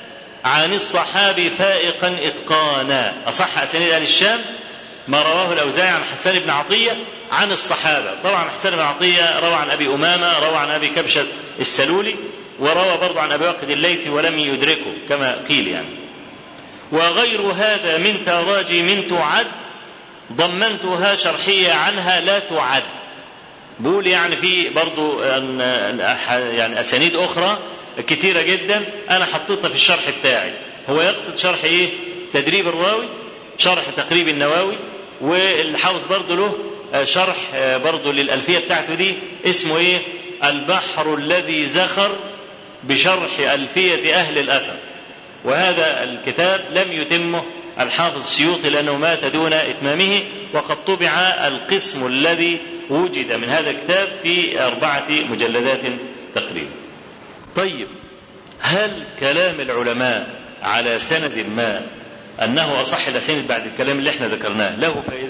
عن الصحابي فائقا إتقانا. أصح أسانيد أهل الشام ما رواه الأوزاعي عن حسان بن عطية عن الصحابة. طبعا حسان بن عطية روى عن أبي أمامة، روى عن أبي كبشة السلولي، وروى برضه عن أبي واقد الليثي ولم يدركه كما قيل يعني. وغير هذا من تراجم تعد ضمنتها شرحية عنها لا تعد. بقول يعني في برضو يعني أسانيد أخرى كتيرة جدا أنا حطيتها في الشرح بتاعي. هو يقصد شرح إيه؟ تدريب الراوي، شرح تقريب النووي، والحافظ برضو له شرح برضو للألفية بتاعته دي اسمه إيه؟ البحر الذي زخر بشرح ألفية أهل الأثر. وهذا الكتاب لم يتمه الحافظ السيوطي لأنه مات دون إتمامه، وقد طبع القسم الذي وجد من هذا الكتاب في 4 مجلدات تقريبا. طيب، هل كلام العلماء على سند ما أنه أصح الأسانيد بعد الكلام اللي احنا ذكرناه له فائدة؟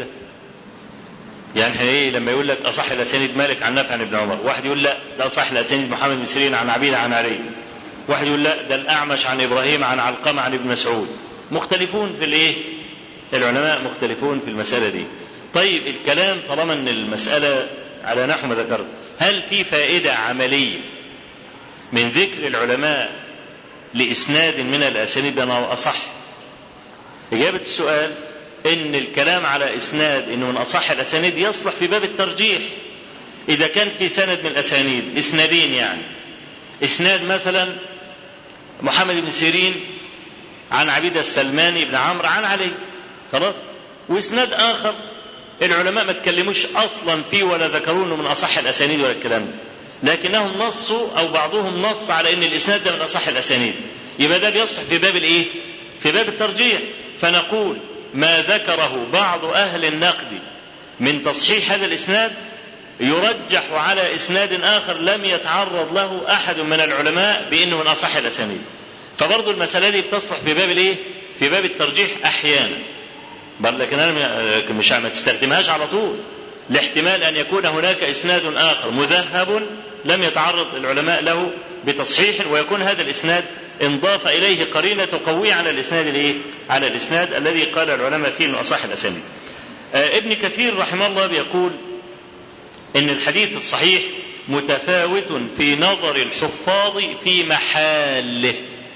يعني ايه لما يقول لك أصح الأسانيد مالك عن نافع عن ابن عمر، واحد يقول لا ده أصح الأسانيد محمد بن سيرين عن عبيدة عن علي، واحد يقول لا ده الأعمش عن إبراهيم عن علقمة عن ابن مسعود. مختلفون في الايه؟ العلماء مختلفون في المسألة دي. طيب الكلام طالما ان المسألة على نحو ما ذكرت، هل في فائدة عملية من ذكر العلماء لإسناد من الأسانيد بأنه أصح؟ إجابة السؤال إن الكلام على إسناد إنه من أصح الأسانيد يصلح في باب الترجيح. إذا كان في سند من الأسانيد إسنادين، يعني إسناد مثلا محمد بن سيرين عن عبيدة السلماني بن عمرو عن علي، خلاص، وإسناد آخر العلماء ما تكلموش أصلا فيه ولا ذكرونه من أصح الأسانيد ولا الكلام ده، لكنهم نصوا أو بعضهم نص على إن الإسناد ده من أصح الأسانيد، يبقى ده بيصلح في باب الإيه؟ في باب الترجيح. فنقول ما ذكره بعض أهل النقد من تصحيح هذا الإسناد يرجح على إسناد آخر لم يتعرض له أحد من العلماء بأنه من أصح الأسانيد. فبرضو المسألة دي بتصلح في باب الإيه؟ في باب الترجيح أحيانا، بل لكن أنا مش ما تستخدمهاش على طول، لاحتمال أن يكون هناك إسناد آخر مذهب لم يتعرض العلماء له بتصحيح، ويكون هذا الإسناد انضاف إليه قرينة تقويه على الإسناد الإيه؟ على الإسناد الذي قال العلماء فيه من أصح الأسانيد. ابن كثير رحمه الله بيقول إن الحديث الصحيح متفاوت في نظر الحفاظ في محاله.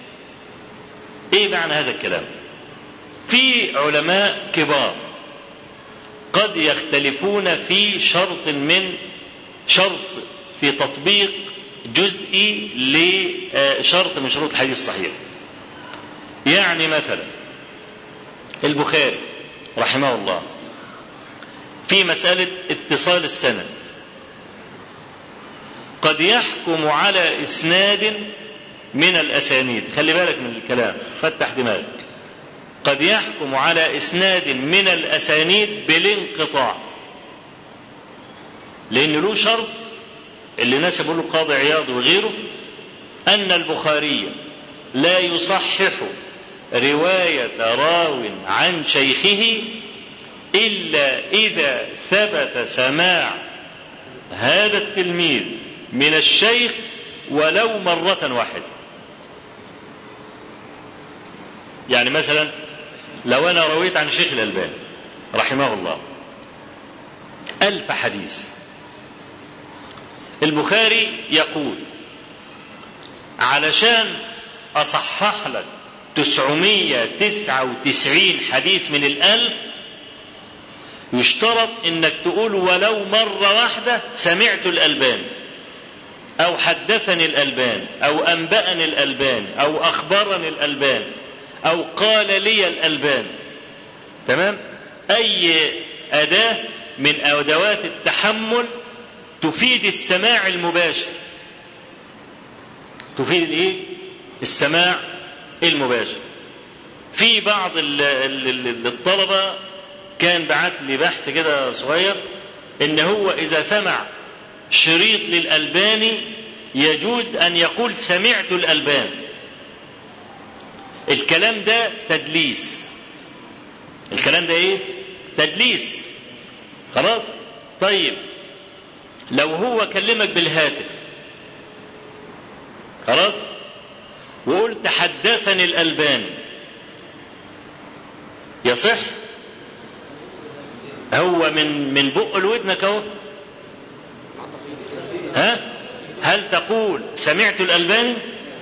إيه معنى هذا الكلام؟ في علماء كبار قد يختلفون في شرط في تطبيق جزئي لشرط من شروط الحديث الصحيح. يعني مثلا البخاري رحمه الله في مسألة اتصال السند قد يحكم على إسناد من الأسانيد، خلي بالك من الكلام، فتح دماغك، قد يحكم على إسناد من الأسانيد بالانقطاع، لأن له شرط اللي نسب له القاضي عياض وغيره أن البخاري لا يصحح رواية راو عن شيخه إلا إذا ثبت سماع هذا التلميذ من الشيخ ولو مرة واحدة. يعني مثلا لو أنا رويت عن الشيخ الألباني رحمه الله 1000 حديث، البخاري يقول علشان أصحح لك 999 حديث من 1000 يشترط انك تقول ولو مرة واحدة سمعت الألباني او حدثني الألباني او انبأني الألباني او اخبرني الألباني او قال لي الألباني. تمام؟ اي أداة من ادوات التحمل تفيد السماع المباشر، تفيد الايه؟ السماع المباشر. في بعض الطلبة كان بعت لي بحث كده صغير ان هو اذا سمع شريط للألباني يجوز ان يقول سمعت الألباني. الكلام ده تدليس، الكلام ده ايه؟ تدليس. خلاص؟ طيب لو هو كلمك بالهاتف، خلاص، وقلت حدثني الألباني يصح؟ هو من بق الودنك اهو. ها؟ هل تقول سمعت الألباني؟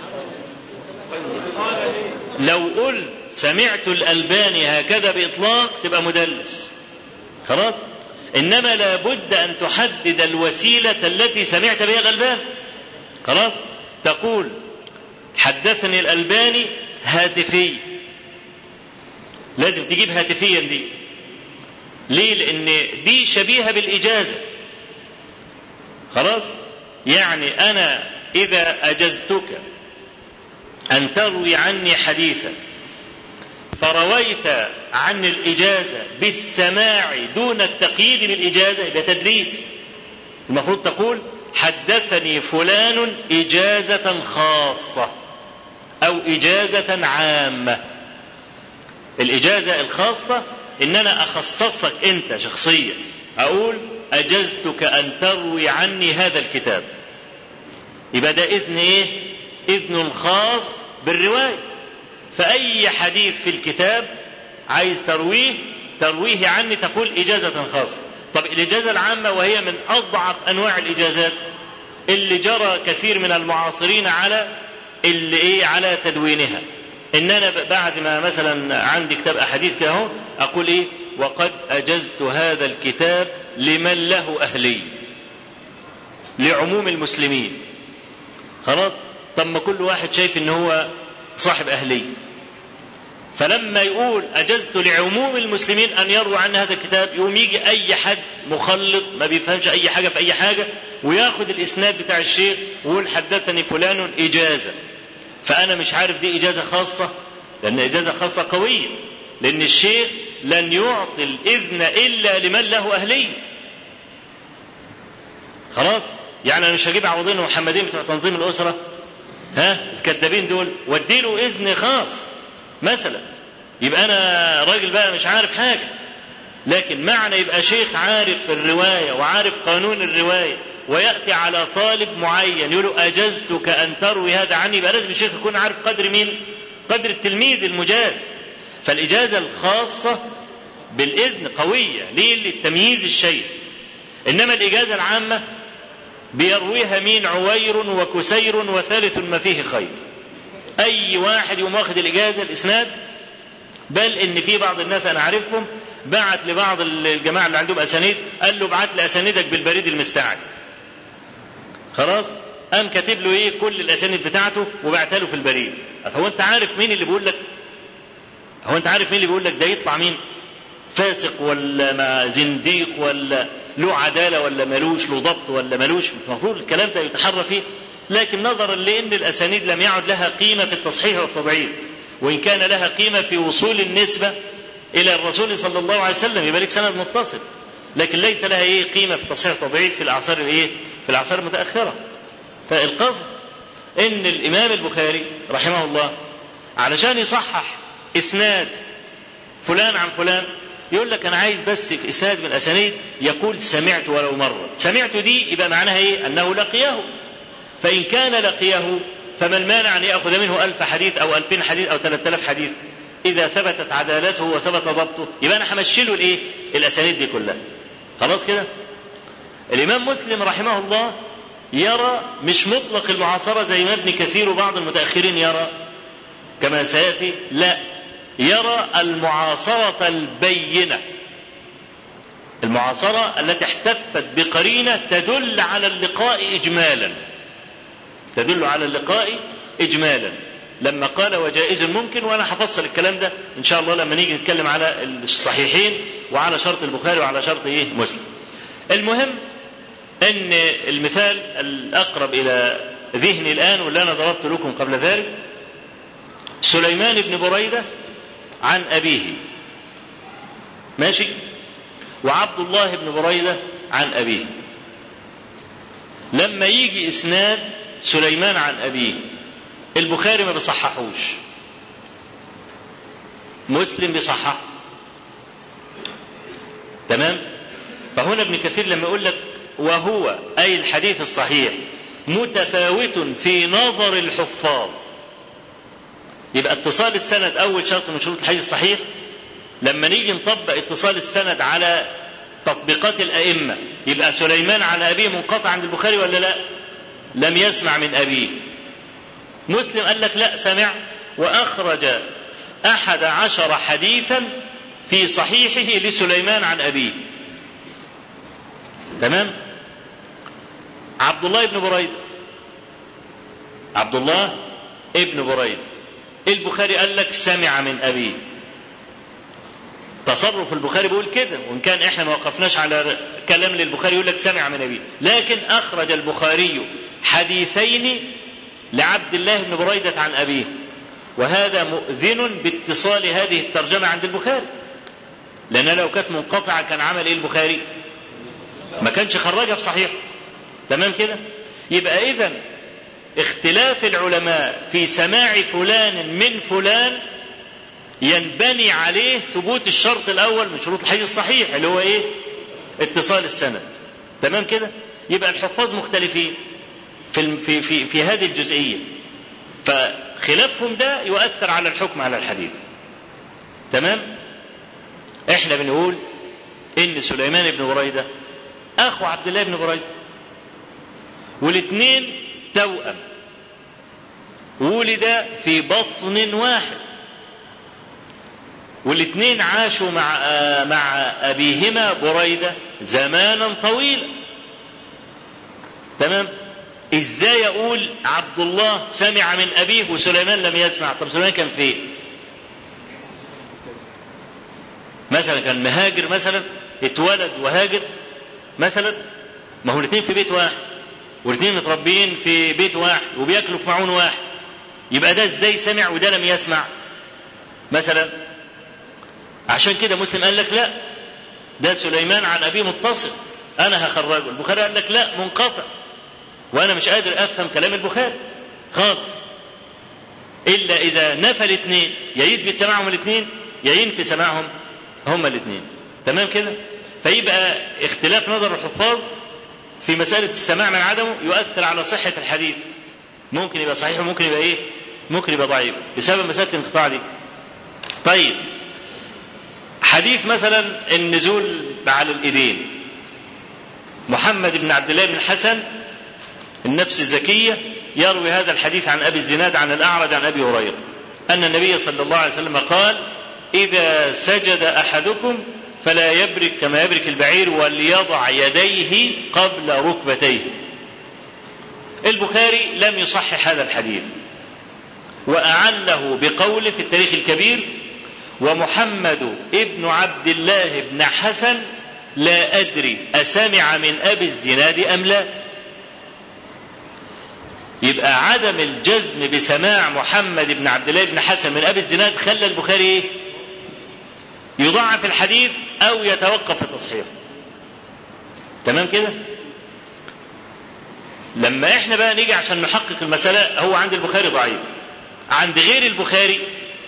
لو قلت سمعت الألباني هكذا بإطلاق تبقى مدلس، خلاص. إنما لابد أن تحدد الوسيلة التي سمعت بها الألباني، خلاص. تقول حدثني الألباني هاتفي، لازم تجيب هاتفيا دي. ليه؟ لأن دي شبيهة بالإجازة، خلاص. يعني أنا إذا أجزتك أن تروي عني حديثا فرويت عن الإجازة بالسماع دون التقييد بالإجازة، يبقى تدليس. المفروض تقول حدثني فلان إجازة خاصة أو إجازة عامة. الإجازة الخاصة إن أنا أخصصك أنت شخصيا، أقول أجزتك أن تروي عني هذا الكتاب، يبقى ده إذن إيه؟ إذن خاص بالرواية. فأي حديث في الكتاب عايز ترويه عني تقول إجازة خاصة. طب الإجازة العامة وهي من أضعف أنواع الإجازات اللي جرى كثير من المعاصرين على تدوينها، إن أنا بعد ما مثلا عندي كتاب أحاديث كده اهو أقول إيه؟ وقد أجزت هذا الكتاب لمن له أهلي، لعموم المسلمين، خلاص. طب ما كل واحد شايف إن هو صاحب أهلي، فلما يقول أجزت لعموم المسلمين أن يروى عن هذا الكتاب، يقوم يجي أي حد مخلط ما بيفهمش أي حاجة في أي حاجة وياخد الإسناد بتاع الشيخ ويقول حدثني فلان إجازة. فأنا مش عارف دي إجازة خاصة، لأن إجازة خاصة قوية، لأن الشيخ لن يعطي الإذن إلا لمن له أهلية، خلاص. يعني أنا مش هجيب عوضين ومحمدين بتوع تنظيم الأسرة، الكذابين دول، واديله إذن خاص مثلا، يبقى أنا راجل بقى مش عارف حاجة. لكن معنى يبقى شيخ عارف الرواية وعارف قانون الرواية ويأتي على طالب معين يقول له أجزتك أن تروي هذا عني، يبقى لازم الشيخ يكون عارف قدر مين؟ قدر التلميذ المجاز. فالإجازة الخاصة بالإذن قوية، ليه؟ للتمييز الشيء. إنما الإجازة العامة بيرويها مين؟ عوير وكسير وثالث ما فيه خير. أي واحد يقوم واخد الإجازة الإسناد، بل إن في بعض الناس أنا عارفهم بعت لبعض الجماعة اللي عندهم أسانيد، قال له ابعت لي أسانيدك بالبريد المستعجل، خلاص. قام كاتب له إيه؟ كل الأسانيد بتاعته وبعتها له في البريد. هو أنت عارف مين اللي بيقول لك؟ هو أنت عارف مين اللي بيقول لك ده يطلع مين؟ فاسق ولا زنديق ولا له عدالة ولا ملوش له ضبط ولا ملوش؟ المفروض الكلام ده يتحرى فيه. لكن نظرا لأن الأسانيد لم يعد لها قيمة في التصحيح والتضعيف، وإن كان لها قيمة في وصول النسبة إلى الرسول صلى الله عليه وسلم يبقى لك سند متصل، لكن ليس لها قيمة في التصحيح والتضعيف في الأعصار في الأعصار المتأخرة. فالقصد إن الإمام البخاري رحمه الله علشان يصحح إسناد فلان عن فلان يقول لك أنا عايز بس في إسناد من الأسانيد يقول سمعت ولو مرة. سمعت دي يبقى معناها أنه لقيه، فإن كان لقيه فما المانع أن يأخذ منه 1000 حديث أو 2000 حديث أو 3000 حديث إذا ثبتت عدالته وثبت ضبطه، يبقى أنا همشله الأسانيد دي كلها، خلاص كده. الإمام مسلم رحمه الله يرى مش مطلق المعاصرة زي ما ابن كثير وبعض المتأخرين يرى كما سيأتي، لا، يرى المعاصرة البينة، المعاصرة التي احتفت بقرينة تدل على اللقاء إجمالا، تدل على اللقاء إجمالا، لما قال وجائز ممكن. وأنا هفصل الكلام ده إن شاء الله لما نيجي نتكلم على الصحيحين وعلى شرط البخاري وعلى شرط مسلم. المهم أن المثال الأقرب إلى ذهني الآن واللي أنا ضربت لكم قبل ذلك سليمان بن بريدة عن أبيه، ماشي، وعبد الله بن بريدة عن أبيه. لما يجي إسناد سليمان عن أبيه البخاري ما بيصححوش، مسلم بيصحح، تمام. فهنا ابن كثير لما يقول لك وهو أي الحديث الصحيح متفاوت في نظر الحفاظ، يبقى اتصال السند أول شرط من شروط الحديث الصحيح. لما نيجي نطبق اتصال السند على تطبيقات الأئمة يبقى سليمان عن أبيه منقطع عند البخاري ولا لا؟ لم يسمع من أبيه. مسلم قال لك لا، سمع، وأخرج 11 حديثا في صحيحه لسليمان عن أبيه. تمام؟ عبد الله بن بريدة، عبد الله ابن بريدة البخاري قال لك سمع من أبيه. تصرف البخاري بيقول كده، وإن كان إحنا ما وقفناش على كلام للبخاري يقول لك سمع من أبيه، لكن أخرج البخاري حديثين لعبد الله بن بريدة عن أبيه، وهذا مؤذن باتصال هذه الترجمة عند البخاري، لأن لو كانت منقطعة كان عمل إيه البخاري؟ ما كانش خرجها في صحيح. تمام كده؟ يبقى إذن اختلاف العلماء في سماع فلان من فلان ينبني عليه ثبوت الشرط الأول من شروط الحديث الصحيح اللي هو إيه؟ اتصال السند. تمام كده؟ يبقى الحفاظ مختلفين في هذه الجزئية، فخلافهم ده يؤثر على الحكم على الحديث. تمام؟ احنا بنقول ان سليمان بن بريدة اخو عبد الله بن بريدة، والاثنين توأم، ولد في بطن واحد، والاثنين عاشوا مع أبيهما بريدة زمانا طويلا. تمام؟ ازاي اقول عبد الله سمع من أبيه وسليمان لم يسمع؟ طب سليمان كان فين؟ مثلا كان مهاجر، مثلا اتولد وهاجر مثلا، ما هو الاثنين في بيت واحد، والاثنين متربيين في بيت واحد وبياكلوا في معون واحد، يبقى ده ازاي سمع وده لم يسمع مثلا؟ عشان كده مسلم قال لك لا، ده سليمان عن أبيه متصل، أنا هخرجه. البخاري قال لك لا، منقطع، وأنا مش قادر أفهم كلام البخاري خالص إلا إذا نفى الاثنين، يا يثبت سماعهم الاثنين يا ينفي سماعهم هما الاثنين. تمام كده؟ فيبقى اختلاف نظر الحفاظ في مسألة السماع من عدمه يؤثر على صحة الحديث، ممكن يبقى صحيح وممكن يبقى إيه؟ ممكن يبقى ضعيف بسبب مسألة الانقطاع دي. طيب، حديث مثلا النزول على الإيدين، محمد بن عبد الله بن الحسن النفس الزكية يروي هذا الحديث عن أبي الزناد عن الأعرج عن أبي هريرة أن النبي صلى الله عليه وسلم قال: إذا سجد أحدكم فلا يبرك كما يبرك البعير، وليضع يديه قبل ركبتيه. البخاري لم يصحح هذا الحديث، وأعله بقوله في التاريخ الكبير: ومحمد ابن عبد الله بن حسن لا أدري أسمع من أبي الزناد أم لا. يبقى عدم الجزم بسماع محمد بن عبد الله بن حسن من أبي الزناد خلى البخاري يضعف الحديث أو يتوقف في التصحيح. تمام كده؟ لما احنا بقى نيجي عشان نحقق المسألة، هو عند البخاري ضعيف، عند غير البخاري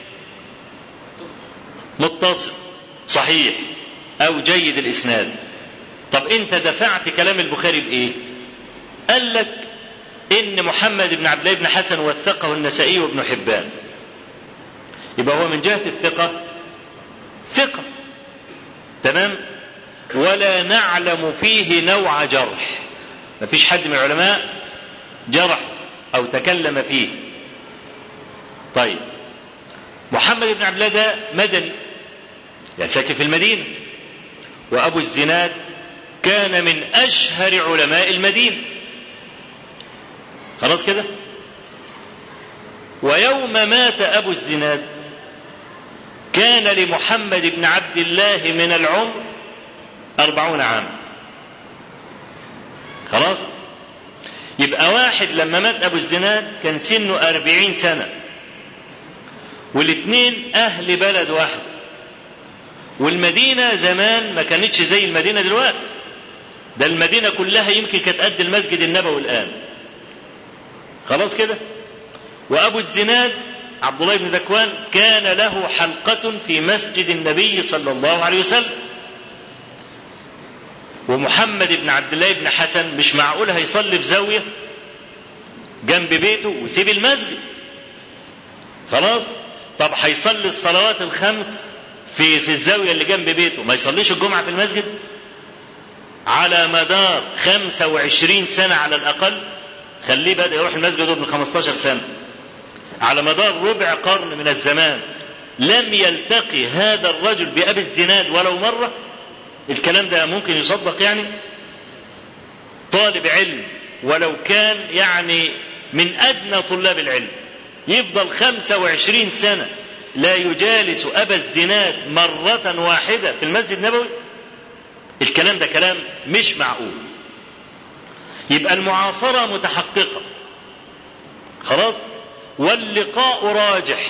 متصل صحيح أو جيد الإسناد. طب انت دفعت كلام البخاري بإيه؟ قال لك إن محمد بن عبد الله بن حسن وثقه النسائي وابن حبان، يبقى هو من جهة الثقة ثقة. تمام؟ ولا نعلم فيه نوع جرح، ما فيش حد من العلماء جرح أو تكلم فيه. طيب، محمد بن عبد الله ده مدني، يعني ساكن في المدينة، وأبو الزناد كان من أشهر علماء المدينة. خلاص كده؟ ويوم مات أبو الزناد كان لمحمد بن عبد الله من العمر 40 عام. خلاص؟ يبقى واحد لما مات أبو الزناد كان سنه 40 سنة، والاثنين أهل بلد واحد، والمدينة زمان ما كانتش زي المدينة دلوقتي، ده المدينة كلها يمكن كانت قد المسجد النبوي الآن. خلاص كده؟ وأبو الزناد عبد الله بن ذكوان كان له حلقة في مسجد النبي صلى الله عليه وسلم، ومحمد بن عبد الله بن حسن مش معقول هيصلي في زاوية جنب بيته ويسيب المسجد، خلاص. طب هيصلي الصلوات الخمس في الزاوية اللي جنب بيته، ما يصليش الجمعة في المسجد؟ على مدار 25 سنة على الأقل، خليه بدأ يروح المسجد ابن 15 سنة، على مدار ربع قرن من الزمان لم يلتقي هذا الرجل بأبي الزناد ولو مرة. الكلام ده ممكن يصدق؟ يعني طالب علم ولو كان يعني من أدنى طلاب العلم يفضل 25 سنة لا يجالس أبا الزناد مرة واحدة في المسجد النبوي؟ الكلام ده كلام مش معقول. يبقى المعاصرة متحققة خلاص، واللقاء راجح.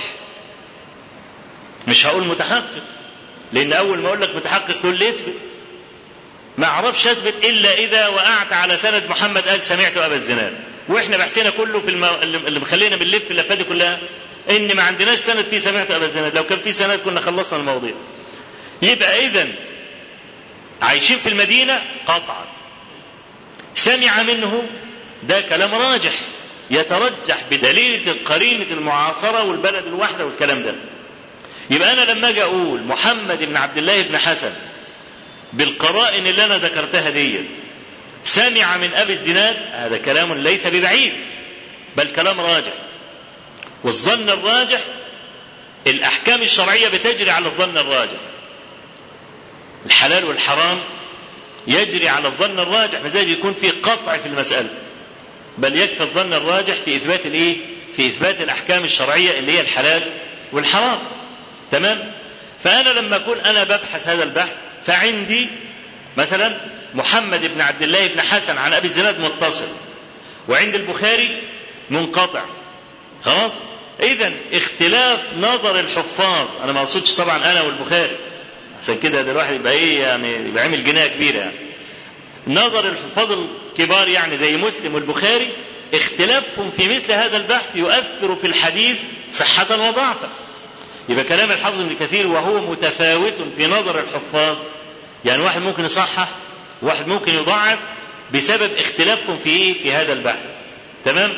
مش هقول متحقق، لأن أول ما أقول لك متحقق تقول لي اثبت. ما أعرفش أثبت إلا إذا وقعت على سند محمد قال سمعت أبا الزناد، وإحنا بحثنا كله في اللي مخلينا بنلف اللفات دي كلها إن ما عندناش سند فيه سمعت أبا الزناد. لو كان فيه سند كنا خلصنا المواضيع. يبقى إذن عايشين في المدينة قطعا، سمع منه، ده كلام راجح يترجح بدليل قرينة المعاصرة والبلد الواحدة والكلام ده. يبقى أنا لما أجي أقول محمد بن عبد الله بن حسن بالقرائن اللي أنا ذكرتها دي سمع من أبي الزناد، هذا كلام ليس ببعيد بل كلام راجح. والظن الراجح الأحكام الشرعية بتجري على الظن الراجح، الحلال والحرام يجري على الظن الراجح، مازال يكون في قطع في المسألة، بل يكفي الظن الراجح في إثبات الإيه؟ في إثبات الأحكام الشرعية اللي هي الحلال والحرام. تمام؟ فأنا لما أكون أنا ببحث هذا البحث فعندي مثلا محمد بن عبد الله بن حسن عن أبي الزناد متصل، وعند البخاري منقطع. خلاص؟ إذن اختلاف نظر الحفاظ، أنا ما أقصدش طبعا أنا والبخاري، عشان كده ده الواحد يبقى إيه يعني، يبقى عامل جناية كبيرة يعني. نظر الحفاظ الكبار يعني زي مسلم والبخاري اختلافهم في مثل هذا البحث يؤثر في الحديث صحة وضعفا. يبقى كلام الحافظ ابن كثير وهو متفاوت في نظر الحفاظ، يعني واحد ممكن يصحح واحد ممكن يضعف بسبب اختلافهم في ايه؟ في هذا البحث. تمام؟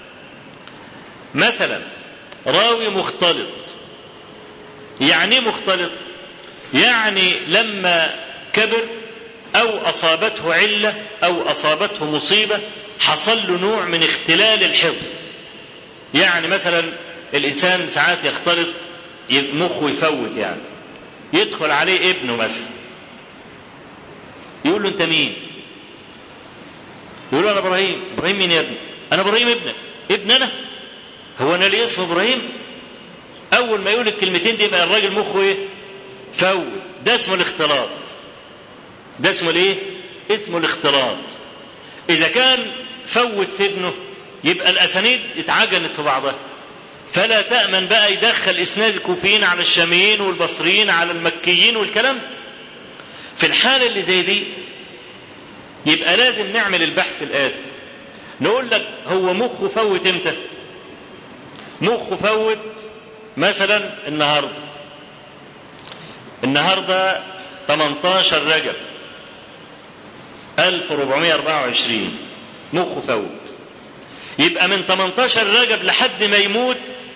مثلا راوي مختلط. يعني ايه مختلط؟ يعني لما كبر او اصابته علة او اصابته مصيبة حصل له نوع من اختلال الحفظ. يعني مثلا الانسان ساعات يختلط مخه يفوت، يعني يدخل عليه ابنه مثلا يقول له انت مين؟ يقول له انا ابراهيم. ابراهيم مين يا ابني؟ انا ابراهيم ابنك. ابن انا؟ هو انا ليه اسمه ابراهيم؟ اول ما يقول الكلمتين دي يبقى الراجل مخه ايه؟ فوت. ده اسمه الاختلاط. ده اسمه الايه؟ اسمه الاختلاط. اذا كان فوت في ابنه يبقى الاسانيد اتعجنت في بعضها، فلا تأمن بقى يدخل اسناد الكوفيين على الشاميين والبصريين على المكيين والكلام. في الحالة اللي زي دي يبقى لازم نعمل البحث الآتي، نقول لك هو مخه فوت امتى؟ مخه فوت مثلا النهارده 18 رجب 1424 مخه فوت. يبقى من 18 رجب لحد ما يموت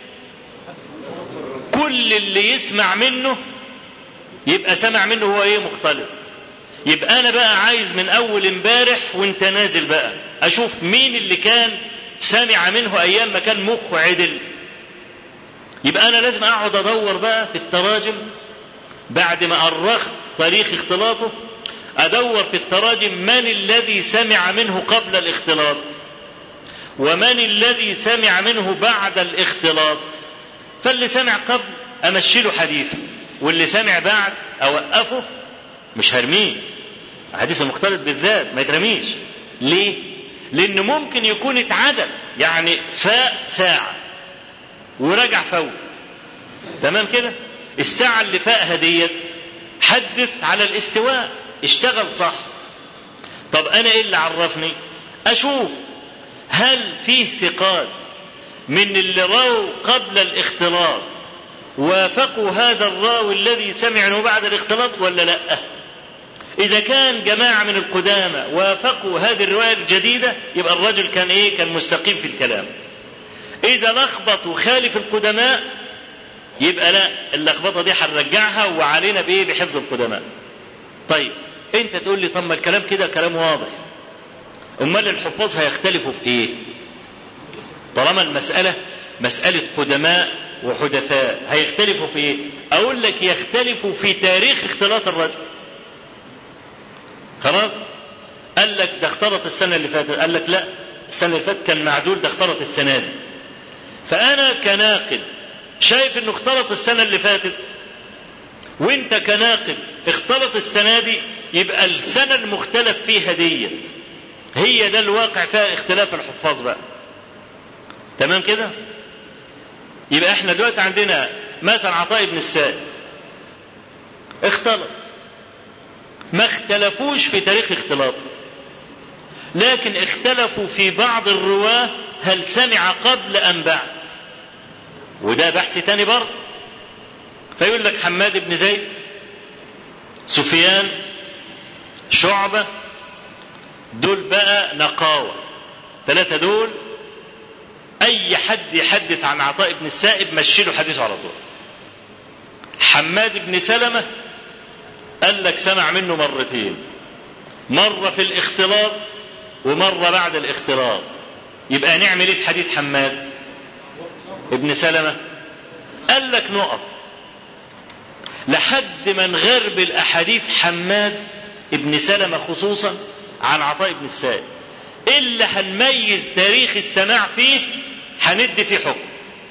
كل اللي يسمع منه يبقى سمع منه هو ايه؟ مختلط. يبقى انا بقى عايز من اول امبارح وانت نازل بقى اشوف مين اللي كان سمع منه ايام ما كان مخه عدل. يبقى انا لازم اقعد ادور بقى في التراجم بعد ما أرخت تاريخ اختلاطه، ادور في التراجم من الذي سمع منه قبل الاختلاط ومن الذي سمع منه بعد الاختلاط. فاللي سمع قبل امشيله حديثه، واللي سمع بعد اوقفه، مش هرميه. حديث المختلط بالذات ما يترميش. ليه؟ لان ممكن يكون اتعدل، يعني فاق ساعة ورجع فوت. تمام كده؟ الساعة اللي فاقها ديت حدث على الاستواء، اشتغل صح. طب انا ايه اللي عرفني؟ اشوف هل فيه ثقات من اللي راوا قبل الاختلاط وافقوا هذا الراوي الذي سمع منه بعد الاختلاط ولا لا. اذا كان جماعة من القدامى وافقوا هذه الرواية الجديدة يبقى الرجل كان ايه؟ كان مستقيم في الكلام. إذا لخبط وخالف القدماء يبقى لا، اللخبطة دي هنرجعها وعلينا بإيه؟ بحفظ القدماء. طيب أنت تقول لي طب ما الكلام كده كلام واضح، أمال الحفاظ هيختلفوا في إيه؟ طالما المسألة مسألة قدماء وحدثاء هيختلفوا في إيه؟ أقول لك يختلفوا في تاريخ اختلاط الرجل. خلاص؟ قال لك ده اختلط السنة اللي فاتت، قال لك لا السنة اللي فاتت كان معدول، ده اختلط السنة دي. فأنا كناقد شايف انه اختلط السنة اللي فاتت، وانت كناقد اختلط السنة دي، يبقى السنة المختلف فيها ديت هي ده الواقع فيها اختلاف الحفاظ بقى. تمام كده؟ يبقى احنا دلوقتي عندنا مثلا عطاء بن السائب اختلط، ما اختلفوش في تاريخ اختلاطه، لكن اختلفوا في بعض الرواه هل سمع قبل ام بعد، وده بحث تاني برضه. فيقول لك حماد بن زيد، سفيان، شعبة، دول بقى نقاوة، 3 دول اي حد يحدث عن عطاء بن السائب مشيله حديثه على طول. حماد بن سلمة قال لك سمع منه مرتين، مرة في الاختلاط ومرة بعد الاختلاط، يبقى نعمل ايه في حديث حماد ابن سلمة؟ قال لك نقف لحد ما نغرب الاحاديث حماد ابن سلمة خصوصا عن عطاء بن السائب، الا هنميز تاريخ السماع فيه هندي فيه حكم.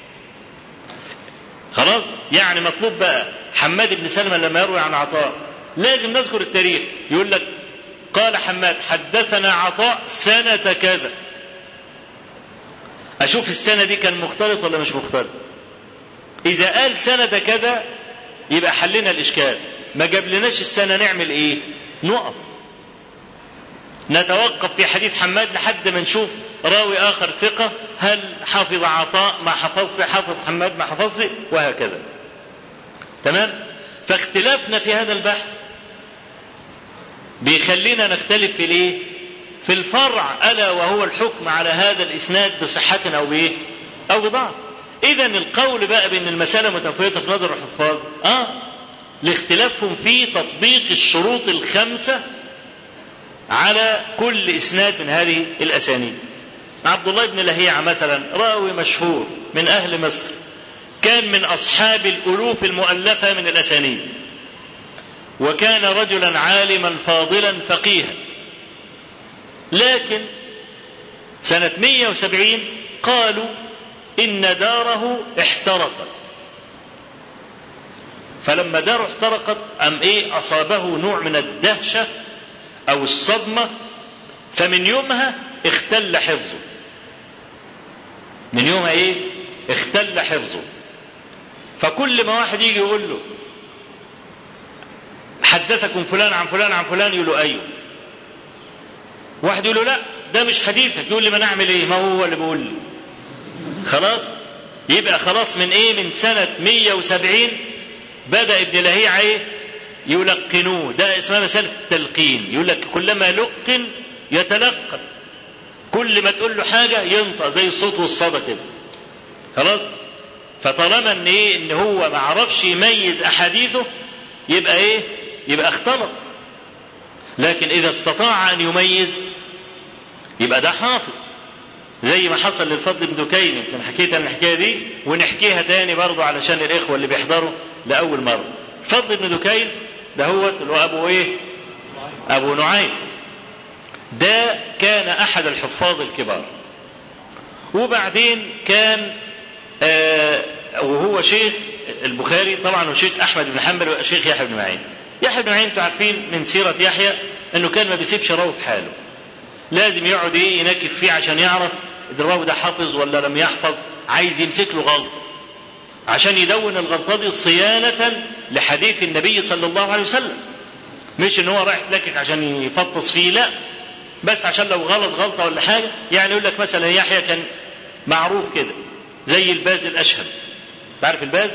خلاص؟ يعني مطلوب بقى حماد بن سلمة لما يروي عن عطاء لازم نذكر التاريخ، يقول لك قال حماد حدثنا عطاء سنة كذا، اشوف السنة دي كان مختلط ولا مش مختلط. اذا قال سنة كذا يبقى حلنا الاشكال، ما جابلناش السنة نعمل ايه؟ نقف نتوقف في حديث حماد لحد ما نشوف راوي اخر ثقة هل حافظ عطاء ما حفظ، حافظ حماد ما حفظ، وهكذا. تمام؟ فاختلافنا في هذا البحث بيخلينا نختلف في الايه؟ في الفرع، الا وهو الحكم على هذا الاسناد بصحة او بايه؟ او بضعف. اذا القول بقى بان المسألة متفاوتة في نظر الحفاظ لاختلافهم في تطبيق الشروط ال5 على كل اسناد من هذه الاسانيد. عبد الله بن لهيعة مثلا راوي مشهور من اهل مصر، كان من اصحاب الالوف المؤلفة من الاسانيد، وكان رجلا عالما فاضلا فقيها، لكن سنة 170 قالوا إن داره احترقت. فلما داره احترقت أصابه نوع من الدهشة أو الصدمة، فمن يومها اختل حفظه. من يومها اختل حفظه. فكل ما واحد يجي يقول له حدثكم فلان عن فلان عن فلان، يقول له أيوه. واحد يقول له لا ده مش حديثك، يقول لي ما نعمل ايه؟ ما هو اللي بيقول لي. خلاص؟ يبقى خلاص من سنة 170 بدأ ابن لهيعة يلقنوه، ده اسمها مسألة التلقين. يقول لك كلما لقن يتلقن، كل ما تقول له حاجة ينطق زي الصوت والصدى كده. خلاص؟ فطالما ان هو ما عرفش يميز احاديثه يبقى يبقى اختلط. لكن اذا استطاع ان يميز يبقى ده حافظ، زي ما حصل للفضل بن دكين. يمكن حكيت الحكايه دي ونحكيها تاني برضه علشان الاخوه اللي بيحضروا لاول مره. الفضل بن دكين ده هو ابو ابو نعيم، ده كان احد الحفاظ الكبار، وبعدين كان وهو شيخ البخاري طبعا وشيخ احمد بن حنبل وشيخ يحيى بن معين. يحيى بن معين انتوا عارفين من سيره يحيى انه كان ما بيسيبش راوي في حاله، لازم يقعد ينكف فيه عشان يعرف الراوي ده حافظ ولا لم يحفظ، عايز يمسك له غلط عشان يدون الغلطه دي صيانه لحديث النبي صلى الله عليه وسلم، مش ان هو رايح يتلكك عشان يفطس فيه، لا، بس عشان لو غلطه ولا حاجه. يعني يقول لك مثلا يحيى كان معروف كده زي الباز الاشهب، تعرف الباز؟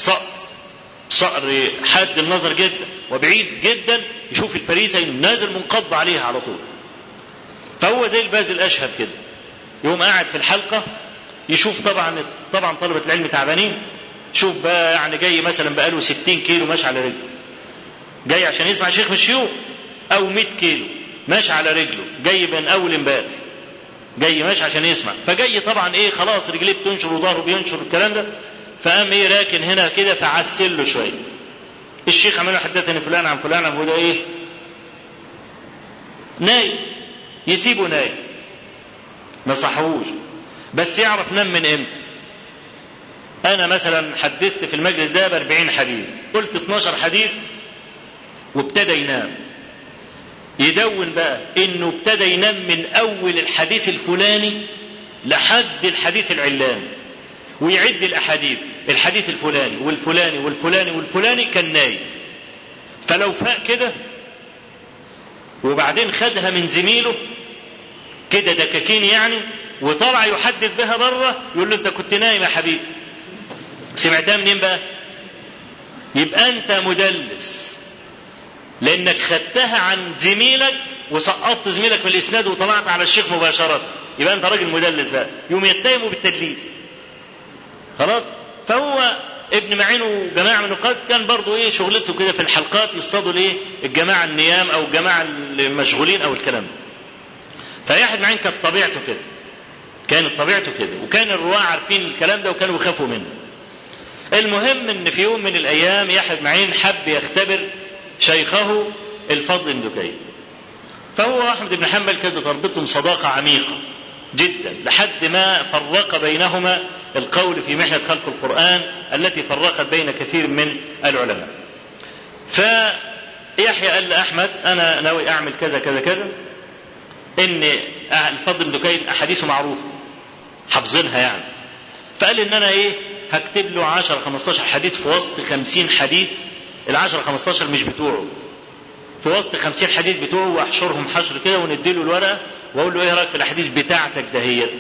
صقر حاد النظر جدا وبعيد جدا، يشوف الفريسه نازل منقض عليها على طول. فهو زي الباز الاشهب كده، يقوم قاعد في الحلقه يشوف طبعا طلبة العلم تعبانين. شوف بقى يعني جاي مثلا بقاله 60 كيلو ماشي على رجله، جاي عشان يسمع شيخ من الشيوخ، او 100 كيلو ماشي على رجله، جاي من اول امبارح جاي ماشي عشان يسمع، فجاي طبعا ايه خلاص رجليه بتنشر وظهره بينشر الكلام ده، فقام ايه راكن هنا كده فعسل له شويه. الشيخ عمال حدثني فلان عن فلان عن ده ايه نايم، يسيبه نايم ما صحوش، بس يعرف نام من امتى. انا مثلا حدثت في المجلس ده ب40 حديث، قلت 12 حديث وابتدى ينام، يدون بقى انه ابتدى ينام من اول الحديث الفلاني لحد الحديث العلاني، ويعد الاحاديث، الحديث الفلاني والفلاني والفلاني والفلاني كان نايم. فلو فاق كده وبعدين خدها من زميله كده دكاكين يعني، وطلع يحدث بها بره، يقول له انت كنت نايم يا حبيبي. سمعتها منين بقى؟ يبقى انت مدلس، لانك خدتها عن زميلك وسقطت زميلك في الاسناد وطلعت على الشيخ مباشرة، يبقى انت راجل مدلس بقى، يوم يتهموا بالتدليس. خلاص. فهو ابن معين وجماعة من النقاد كان برضو ايه شغلته كده في الحلقات يصطادوا الايه الجماعة النيام او الجماعة المشغولين او الكلام ده. فيحيى معين كانت طبيعته كده، وكان الرواة عارفين الكلام ده وكانوا يخافوا منه. المهم ان في يوم من الايام يحيى معين حب يختبر شيخه الفضل بن دكين. فهو احمد بن حنبل كانت تربطهم صداقة عميقة جدا لحد ما فرق بينهما القول في محنة خلق القرآن التي فرقت بين كثير من العلماء. فيحيى قال لأحمد انا ناوي اعمل كذا كذا كذا، ان الفضل بن دكين احاديثه معروفة حافظينها يعني، فقال ان انا ايه هكتب له 10 15 حديث في وسط 50 حديث، ال10 15 مش بتوعه، في وسط 50 حديث بتوعه، واحشرهم حشر كده ونديله الورقه واقول له ايه رايك في الاحاديث بتاعتك دهيت.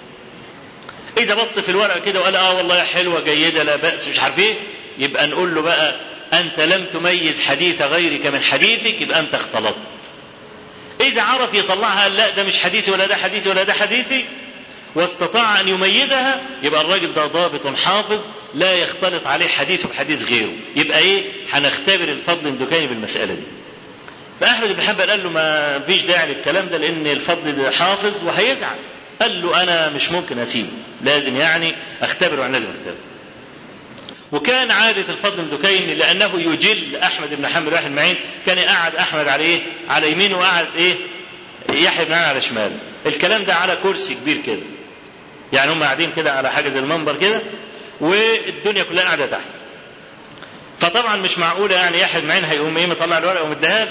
اذا بص في الورقه كده وقال والله حلوه جيده لا باس مش عارف ايه، يبقى نقول له بقى انت لم تميز حديث غيرك من حديثك، يبقى انت اختلطت. اذا عرف يطلعها قال لا ده مش حديثي ولا ده حديثي ولا ده حديثي، واستطاع ان يميزها، يبقى الراجل ده ضابط حافظ لا يختلط عليه حديث بحديث غيره. يبقى ايه هنختبر الفضل بن دكين بالمساله دي. فاحمد بن حنبل قال له ما فيش داعي للكلام ده لان الفضل ده حافظ وهيزعل. قال له انا مش ممكن اسيبه، لازم يعني اختبره، لازم اختبره. وكان عادة الفضل بن دكين لانه يجل احمد بن حنبل واحد معين، كان قاعد احمد على ايه على يمينه وقاعد ايه يحيى بن على شماله. الكلام ده على كرسي كبير كده، يعني هم قاعدين كده على حاجه زي المنبر كده والدنيا كلها قاعده تحت. فطبعا مش معقوله يعني يحيى بن معين هيقوم ايه مطلع الورقه ومديها،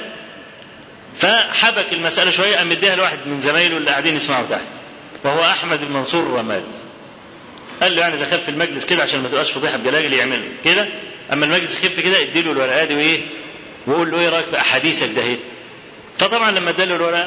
فحبك المساله شويه قام مديها لواحد من زمايله اللي قاعدين يسمعوا تحت، وهو احمد بن منصور الرماد. قال له يعني اذا خف المجلس كده عشان ما تبقاش فضيحه بجلاجل يعمل كده، اما المجلس يخف كده اديله الورقه دي وايه وقول له ايه رايك في احاديثك ده اهي. فطبعا لما اداله الورقه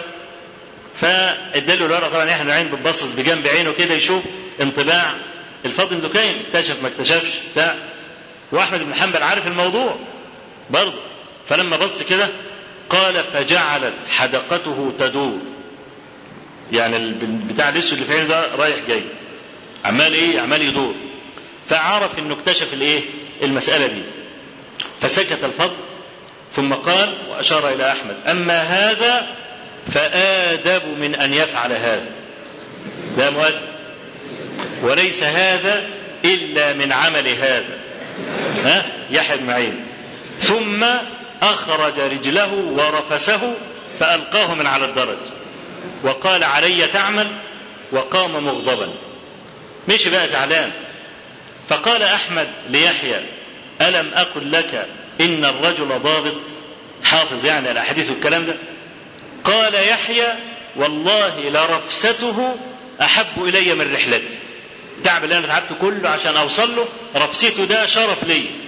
فاداله الورقه، طبعا يحيى بن معين بتبصص بجنب عينه كده يشوف انطباع الفضل بن دكين، اكتشف ما اكتشفش لا، واحمد بن حنبل عارف الموضوع برضه. فلما بص كده قال فجعلت حدقته تدور، يعني البتاع الاسود اللي في عينه ده رايح جاي عمال يدور. فعرف انه اكتشف الايه المساله دي، فسكت الفضل ثم قال واشار الى احمد اما هذا فآدب من ان يفعل هذا، لا مؤدب، وليس هذا الا من عمل هذا يحيى بن معين. ثم اخرج رجله ورفسه فالقاه من على الدرج وقال علي تعمل، وقام مغضبا، مش بقى زعلان. فقال احمد ليحيى الم اقل لك ان الرجل ضابط حافظ يعني الاحاديث والكلام ده؟ قال يحيى والله لرفسته احب الي من رحلتي، التعب اللي انا تعبته كله عشان اوصل له رفسته ده شرف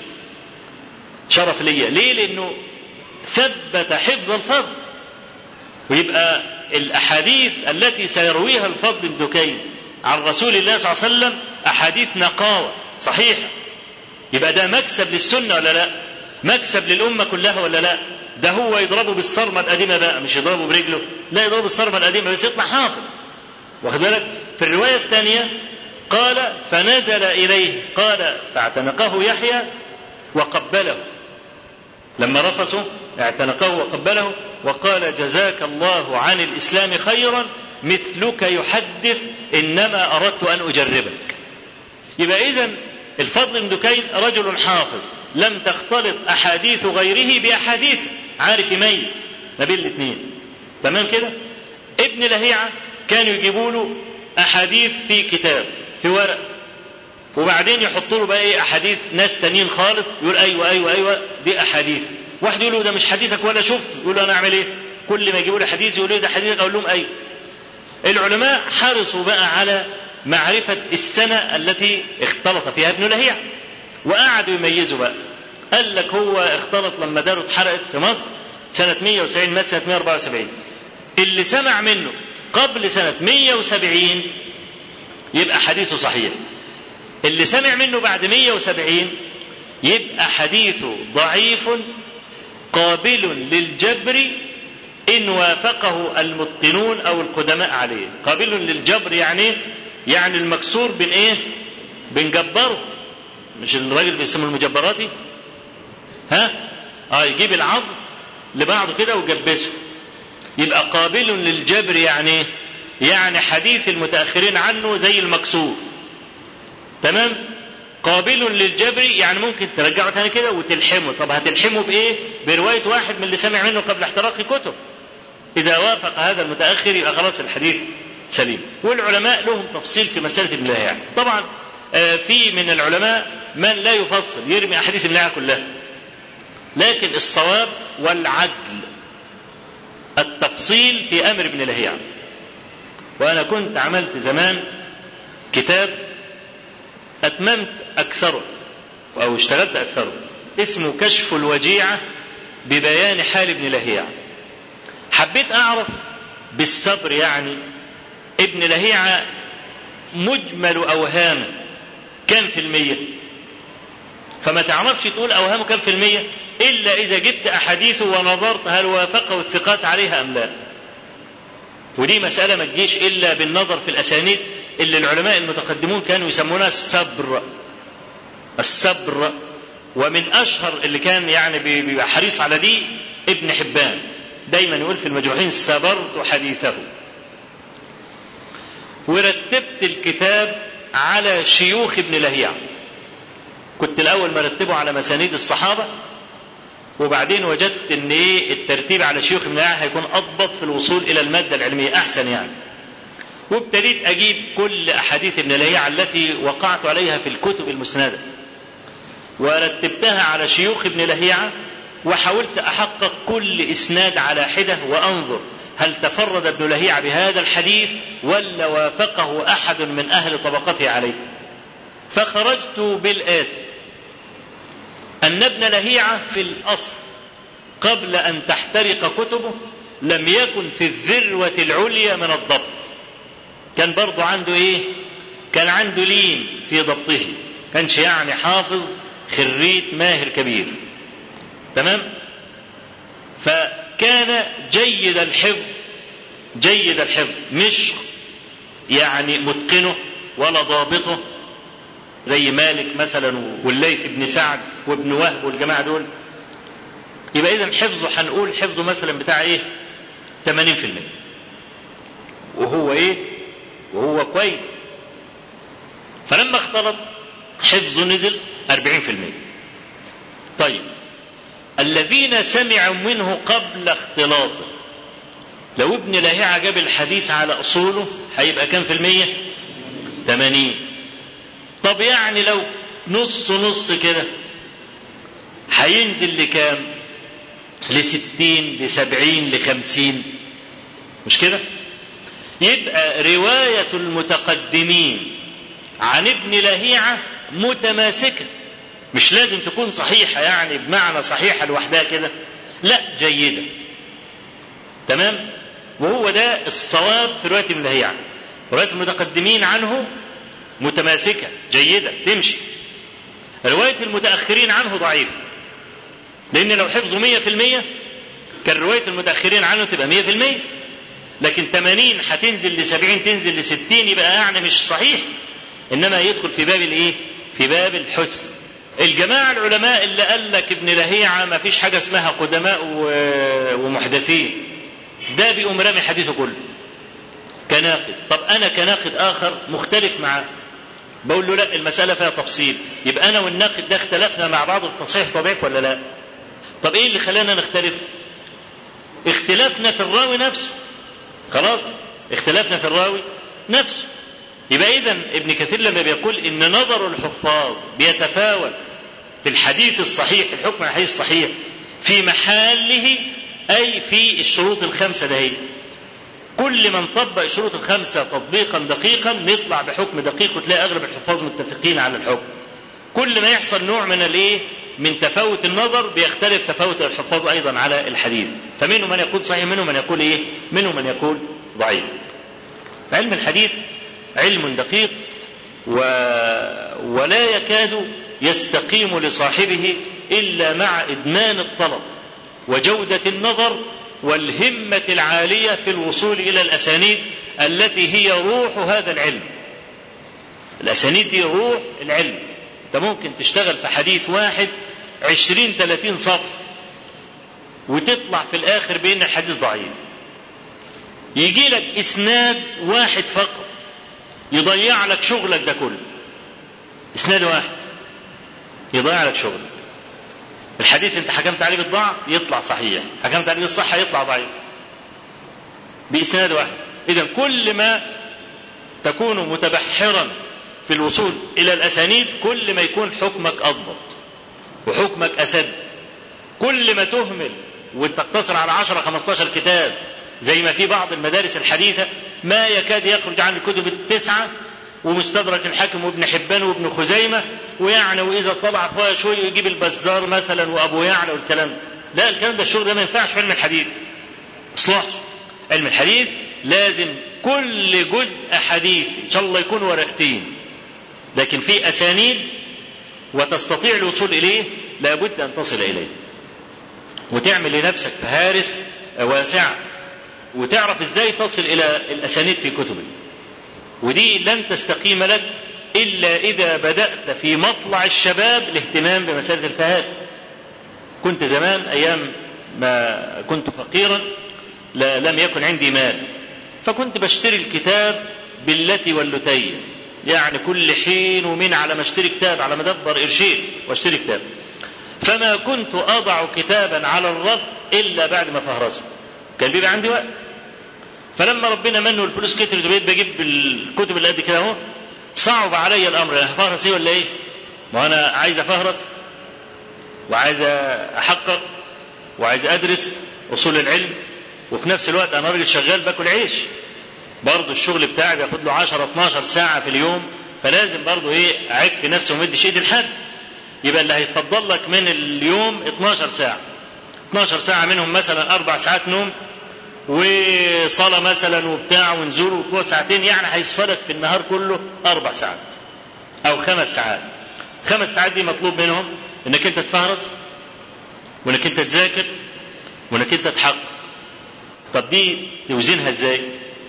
لي. ليه؟ لانه ثبت حفظ الفضل. ويبقى الاحاديث التي سيرويها الفضل بن دكين عن رسول الله صلى الله عليه وسلم احاديث نقاوة صحيحة، يبقى ده مكسب للسنة ولا لا؟ مكسب للأمة كلها ولا لا؟ ده هو يضربه بالصرمة القديمة بقى، مش يضربه برجله، لا يضربه بالصرمة القديمة بس يطلع حافظ. واخد بالك؟ في الرواية الثانية قال فنزل إليه قال فاعتنقه يحيى وقبله، لما رفسوا اعتنقه وقبله وقال جزاك الله عن الإسلام خيرا مثلك يحدث إنما أردت أن أجربك. يبقى إذن الفضل بن دكين رجل حافظ لم تختلط أحاديث غيره بأحاديث، عارف يميز ما بين الاثنين. تمام كده؟ ابن لهيعة كانوا يجيبوا له أحاديث في كتاب في ورق، وبعدين يحطوا له بقى ايه أحاديث ناس تانيين خالص، يقول أيوة أيوة أيوة دي أحاديث. واحد يقول له ده مش حديثك ولا شفت، يقول له أنا أعمل إيه؟ كل ما يجيبوا لي حديث يقول لي ده حديثك، أقول لهم أيوة. العلماء حرصوا بقى على معرفة السنة التي اختلط فيها ابن لهيعة، وقعدوا يميزوا بقى. قال لك هو اختلط لما داره اتحرقت في مصر سنة 170 مات سنة 174. اللي سمع منه قبل سنة 170 يبقى حديثه صحيح، اللي سمع منه بعد 170 يبقى حديثه ضعيف قابل للجبر إن وافقه المتقنون أو القدماء عليه. قابل للجبر يعني المكسور بين إيه؟ بنجبره، مش الراجل بيسموه المجبراتي، يجيب العظم لبعضه كده ويجبسه، يبقى قابل للجبر يعني حديث المتأخرين عنه زي المكسور. تمام؟ قابل للجبر يعني ممكن ترجعه تاني كده وتلحمه. طب هتلحمه بإيه؟ برواية واحد من اللي سمع منه قبل احتراق كتب. إذا وافق هذا المتأخر يبقى خلاص الحديث سليم. والعلماء لهم تفصيل في مسألة ابن لهيعة. طبعا في من العلماء من لا يفصل، يرمي أحاديث ابن لهيعة كلها، لكن الصواب والعدل التفصيل في أمر ابن لهيعة. وأنا كنت عملت زمان كتاب أتممت أكثره أو اشتغلت أكثره، اسمه كشف الوجيعة ببيان حال ابن لهيعة. حبيت أعرف بالصبر ابن لهيعة مجمل أوهامه كم في المية، فما تعرفش تقول أوهامه كم في المية إلا إذا جبت أحاديثه ونظرت هل وافقه الثقات عليها أم لا. ودي مسألة ما تجيش إلا بالنظر في الأسانيد اللي العلماء المتقدمون كانوا يسمونها الصبر. ومن أشهر اللي كان بيبقى حريص على دي ابن حبان، دايما يقول في المجروحين صبرت حديثه. ورتبت الكتاب على شيوخ ابن لهيعة. كنت الأول مرتبه على مسانيد الصحابة، وبعدين وجدت ان الترتيب على شيوخ ابن لهيعة هيكون أضبط في الوصول إلى المادة العلمية أحسن وابتديت أجيب كل أحاديث ابن لهيعة التي وقعت عليها في الكتب المسندة ورتبتها على شيوخ ابن لهيعة، وحاولت أحقق كل إسناد على حدة وأنظر هل تفرد ابن لهيعة بهذا الحديث ولا وافقه أحد من أهل طبقته عليه. فخرجت بالآتي: أن ابن لهيعة في الأصل قبل أن تحترق كتبه لم يكن في الذروة العليا من الضبط. كان برضو عنده كان عنده لين في ضبطه، كانش حافظ خريت ماهر كبير. تمام؟ فكان جيد الحفظ مش متقنه ولا ضابطه زي مالك مثلا والليث بن سعد وابن وهب والجماعة دول. يبقى إذن حفظه هنقول حفظه مثلا بتاع 80%، وهو كويس. فلما اختلط حفظه نزل 40%. طيب الذين سمعوا منه قبل اختلاطه، لو ابن لهيعة جاب الحديث على أصوله هيبقى كم في المية؟ 80. طب لو نص كده هينزل لكام؟ ل60 ل70 ل50، مش كده؟ يبقى رواية المتقدمين عن ابن لهيعة متماسكة، مش لازم تكون صحيحة بمعنى صحيحة لوحدها كده، لا، جيدة. تمام؟ وهو ده الصواب في رواية ابن لهيعة. رواية المتقدمين عنه متماسكة جيدة تمشي. رواية المتأخرين عنه ضعيفة، لأن لو حفظوا 100% كان رواية المتأخرين عنه تبقى 100%، لكن 80 هتنزل ل70 تنزل ل60 يبقى مش صحيح. إنما يدخل في باب الإيه؟ في باب الحسن. الجماعة العلماء اللي قال لك ابن لهيعة ما فيش حاجة اسمها قدماء ومحدثين، ده بيقوم رامي حديثه كله كناقد. طب أنا كناقد آخر مختلف معاه، بقول له لا المسألة فيها تفصيل، يبقى أنا والناقد ده اختلفنا مع بعض في تصحيح تضعيف ولا لا؟ طب إيه اللي خلانا نختلف؟ اختلافنا في الراوي نفسه. خلاص، اختلافنا في الراوي نفسه. يبقى إذن ابن كثير لما بيقول إن نظر الحفاظ بيتفاوت في الحديث الصحيح، في الحكم على الحديث الصحيح في محله، أي في الشروط الخمسة ده. كل من طبق الشروط الخمسة تطبيقا دقيقا نطلع بحكم دقيق، وتلاقي أغلب الحفاظ متفقين على الحكم. كل ما يحصل نوع من الايه من تفاوت النظر بيختلف تفاوت الحفاظ أيضا على الحديث، فمنهم من يقول صحيح، منهم من يقول إيه، منهم من يقول ضعيف. علم الحديث علم دقيق ولا يكاد يستقيم لصاحبه إلا مع إدمان الطلب وجودة النظر والهمة العالية في الوصول إلى الأسانيد التي هي روح هذا العلم. الأسانيد دي روح العلم. أنت ممكن تشتغل في حديث واحد 20-30 صف وتطلع في الآخر بأن الحديث ضعيف. يجي لك إسناد واحد فقط يضيع لك شغلك ده كله. إسناد واحد يضيع لك شغلك. الحديث انت حكمت عليه بالضعف يطلع صحيح، حكمت عليه بالصحة يطلع ضعيف بإسناد واحد. إذن كل ما تكون متبحرا في الوصول إلى الأسانيد كل ما يكون حكمك أضبط وحكمك أسد. كل ما تهمل وتقتصر على 10-15 كتاب زي ما في بعض المدارس الحديثة ما يكاد يخرج عن الكتب التسعة ومستدرك الحاكم وابن حبان وابن خزيمة، ويعني وإذا طلع فيها شوية يجيب البزار مثلا وأبو يعلى والكلام ده. الكلام ده الشغل ده ما ينفعش في علم الحديث اصلا. علم الحديث لازم كل جزء حديث إن شاء الله يكون ورقتين، لكن في أسانيد وتستطيع الوصول إليه لابد أن تصل إليه وتعمل لنفسك فهارس واسعة وتعرف إزاي تصل إلى الأسانيد في كتبه. ودي لن تستقيم لك إلا إذا بدأت في مطلع الشباب الاهتمام بمسألة الفهارس. كنت زمان أيام ما كنت فقيرا لم يكن عندي مال، فكنت بشتري الكتاب بالتي واللتي، يعني كل حين ومن على ما اشتري كتاب على ما ادبر قرشين واشتري كتاب. فما كنت أضع كتابا على الرف إلا بعد ما فهرسه، كان بيبقى عندي وقت. فلما ربنا منه الفلوس كترت وبقيت بجيب الكتب اللي قد كده اهو، صعب علي الامر. انا هفهرس ايه ولا ايه؟ ما انا عايز افهرس وعايز احقق وعايز ادرس اصول العلم، وفي نفس الوقت انا راجل شغال باكل عيش برضه. الشغل بتاعي بياخد له 10-12 ساعه في اليوم، فلازم برضه ايه اعف نفسي ومدش ايدي لحد. يبقى اللي هيتفضل لك من اليوم 12 ساعه، 12 ساعه منهم مثلا 4 ساعات نوم وصلاة مثلا وبتاع ونزول وطلوع ساعتين، يعني هيصفلك في النهار كله 4 ساعات أو 5 ساعات. 5 ساعات دي مطلوب منهم إنك أنت تفهرس وإنك أنت تذاكر وإنك أنت تحقق. طب دي توزنها إزاي؟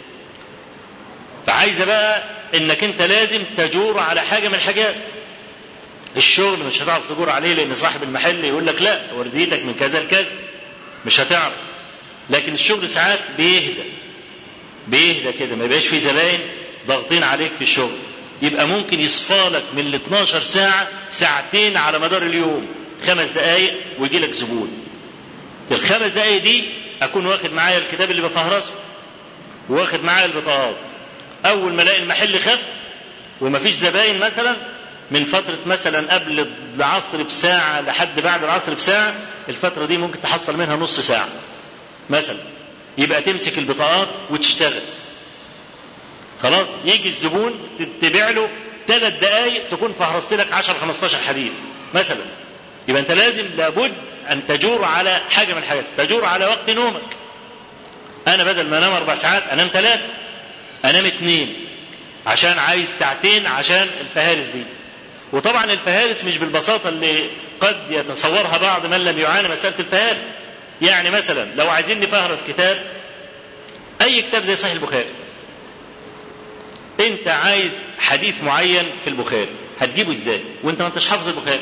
فعايزة بقى إنك أنت لازم تجور على حاجة من الحاجات. الشغل مش هتعرف تجور عليه لأن صاحب المحل يقول لك لا ورديتك من كذا لكذا، مش هتعرف. لكن الشغل ساعات بيهدى كده، ما يبقاش فيه زباين ضاغطين عليك في الشغل، يبقى ممكن يصفالك من ال 12 ساعة ساعتين على مدار اليوم، 5 دقايق ويجي لك زبون. في ال5 دقايق دي أكون واخد معايا الكتاب اللي بفهرسه واخد معايا البطاقات. أول ما الاقي المحل خف ومفيش زباين مثلا من فترة مثلا قبل العصر بساعة لحد بعد العصر بساعة، الفترة دي ممكن تحصل منها نص ساعة مثلا، يبقى تمسك البطاقات وتشتغل. خلاص يجي الزبون تبيع له 3 دقايق تكون فهرست لك 10-15 حديث مثلا. يبقى انت لابد ان تجور على حاجة من الحاجات، تجور على وقت نومك. انا بدل ما انام 4 ساعات انام 3، انام 2 عشان عايز 2 ساعة عشان الفهارس دي. وطبعا الفهارس مش بالبساطة اللي قد يتصورها بعض من لم يعاني مسألة الفهارس. يعني مثلا لو عايزين نفهرس كتاب، اي كتاب زي صحيح البخاري، انت عايز حديث معين في البخاري، هتجيبه ازاي وانت ما انتش حافظ البخاري؟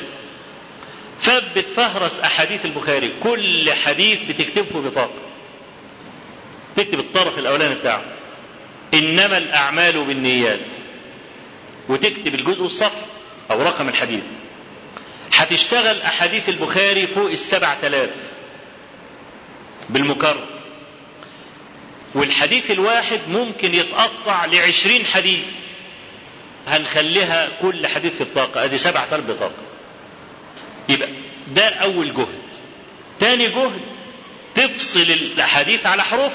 فبتفهرس احاديث البخاري، كل حديث بتكتبه في بطاقه، تكتب الطرف الاولاني بتاعه انما الاعمال بالنيات، وتكتب الجزء والصف او رقم الحديث. هتشتغل احاديث البخاري فوق 7000 بالمكرر، والحديث الواحد ممكن يتقطع ل20 حديث، هنخليها كل حديث في بطاقة، ادي 7000 بطاقة. يبقى ده اول جهد. تاني جهد تفصل الاحاديث على حروف،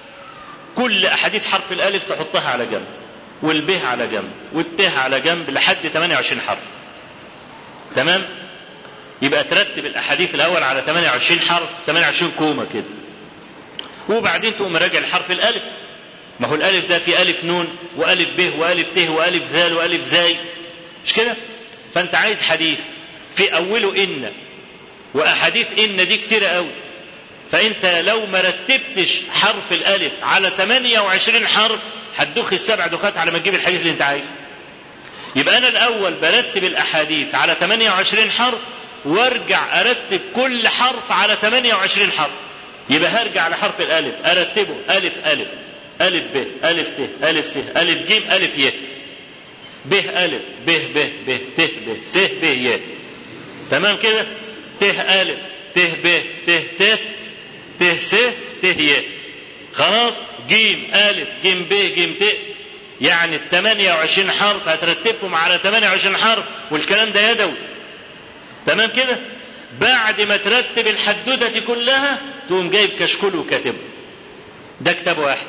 كل احاديث حرف الالف تحطها على جنب، والبه على جنب، والته على جنب لحد 28 حرف. تمام؟ يبقى ترتب الاحاديث الاول على 28 حرف، 28 كومة كده، وبعدين تقوم راجع لحرف الالف. ما هو الالف ده في الف نون والف ب والف ت والف ذال والف زاي، مش كده؟ فانت عايز حديث في اوله ان، واحاديث ان دي كتيره قوي، فانت لو ما رتبتش حرف الالف على 28 حرف هتدخ السبع دخات على ما تجيب الحديث اللي انت عايزه. يبقى انا الاول برتب الاحاديث على 28 حرف، وارجع ارتب كل حرف على 28 حرف. يبقى هرجع لحرف الالف ارتبه الف الف الف ب الف ت الف س الف ج الف ي، ب الف ب ب ب ت ب س ب ي. تمام كده؟ ت الف ت ب ت ت ت س ت ي. خلاص؟ جيم الف جيم ب جيم ت. يعني ال 28 حرف هترتبهم على 28 حرف، والكلام ده يدوي. تمام كده؟ بعد ما ترتب الحدوته دي كلها تقوم جايب كشكول وكاتبه. ده كتاب واحد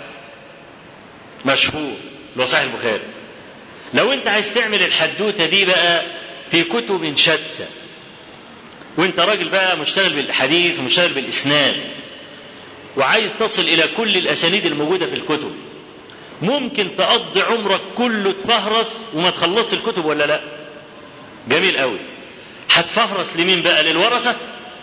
مشهور لو صحيح البخاري. لو انت عايز تعمل الحدوته دي بقى في كتب شتى، وانت راجل بقى مشتغل بالحديث ومشتغل بالاسناد، وعايز تصل الى كل الاسانيد الموجوده في الكتب، ممكن تقضي عمرك كله تفهرس وما تخلص الكتب ولا لا؟ جميل قوي. هتفهرس لمين بقى؟ للورثه؟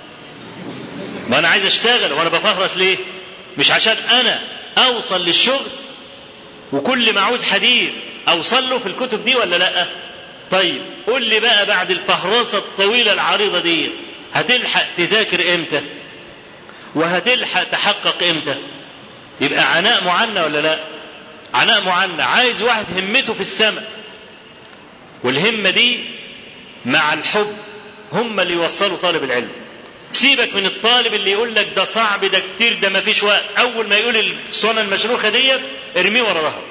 ما انا عايز اشتغل وانا بفهرس ليه؟ مش عشان انا اوصل للشغل وكل ما عاوز حديث اوصل له في الكتب دي ولا لا؟ طيب قول لي بقى بعد الفهرسه الطويله العريضه دي هتلحق تذاكر امتى؟ وهتلحق تحقق امتى؟ يبقى عناء معنى ولا لا؟ عناء معنى. عايز واحد همته في السماء، والهمه دي مع الحب هم اللي يوصلوا طالب العلم. سيبك من الطالب اللي يقول لك ده صعب ده كتير ده ما فيش وقت، اول ما يقول الصونه المشروخه دي ارميه ورا ظهره.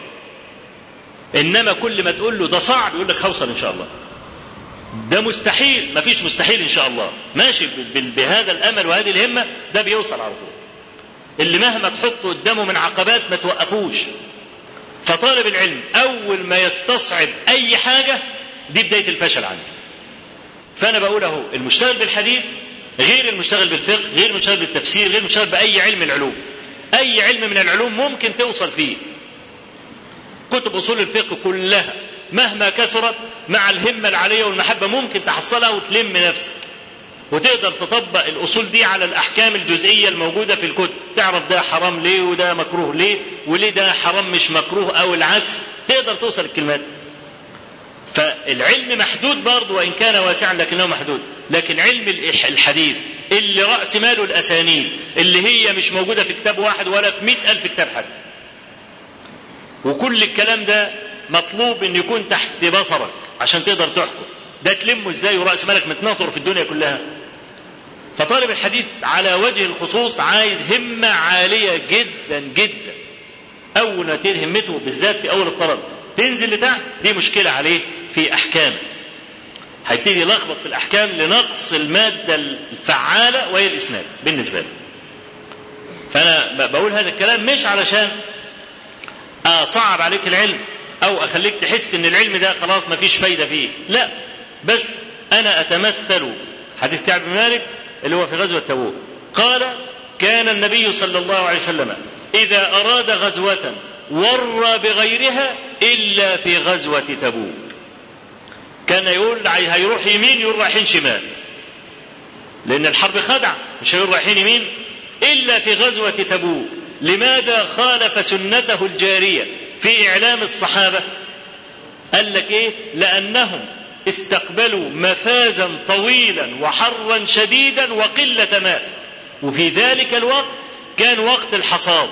انما كل ما تقول له ده صعب يقول لك هوصل ان شاء الله. ده مستحيل، ما فيش مستحيل ان شاء الله. ماشي بهذا الامل وهذه الهمه ده بيوصل على طول. اللي مهما تحطه قدامه من عقبات ما توقفوش. فطالب العلم اول ما يستصعب اي حاجه دي بدايه الفشل عنده. فانا بقول اهو المشتغل بالحديث غير المشتغل بالفقه، غير المشتغل بالتفسير، غير المشتغل باي علم من العلوم. اي علم من العلوم ممكن توصل فيه. كتب اصول الفقه كلها مهما كثرت مع الهمه العاليه والمحبه ممكن تحصلها وتلم نفسك، وتقدر تطبق الاصول دي على الاحكام الجزئيه الموجوده في الكتب، تعرف ده حرام ليه وده مكروه ليه وليه ده حرام مش مكروه او العكس، تقدر توصل الكلمات. فالعلم محدود برضه وان كان واسعا لكنه محدود. لكن علم الحديث اللي راس ماله الاسانيد اللي هي مش موجوده في كتاب واحد ولا في 100,000 كتاب حتى، وكل الكلام ده مطلوب ان يكون تحت بصرك عشان تقدر تحكم. ده تلمه ازاي وراس مالك متناطر في الدنيا كلها؟ فطالب الحديث على وجه الخصوص عايز همه عاليه جدا جدا. اول ما تنتهي همته بالذات في اول الطلب تنزل لتحت، دي مشكله عليه في احكامه. هيبتدي يلخبط في الاحكام لنقص الماده الفعاله وهي الاسناد بالنسبه له. فانا بقول هذا الكلام مش علشان اصعب عليك العلم او اخليك تحس ان العلم ده خلاص ما فيش فايده فيه، لا، بس انا اتمثل حديث كعب بن مالك اللي هو في غزوه تبوك. قال: كان النبي صلى الله عليه وسلم اذا اراد غزوه ور بغيرها الا في غزوه تبوك. كان يقول هيروح يمين يقول رايحين شمال، لان الحرب خدعه، مش هيقول رايحين يمين الا في غزوه تبوك. لماذا خالف سنته الجاريه في اعلام الصحابه؟ قال لك ايه؟ لأنهم استقبلوا مفازا طويلا وحرا شديدا وقلة ماء، وفي ذلك الوقت كان وقت الحصاد،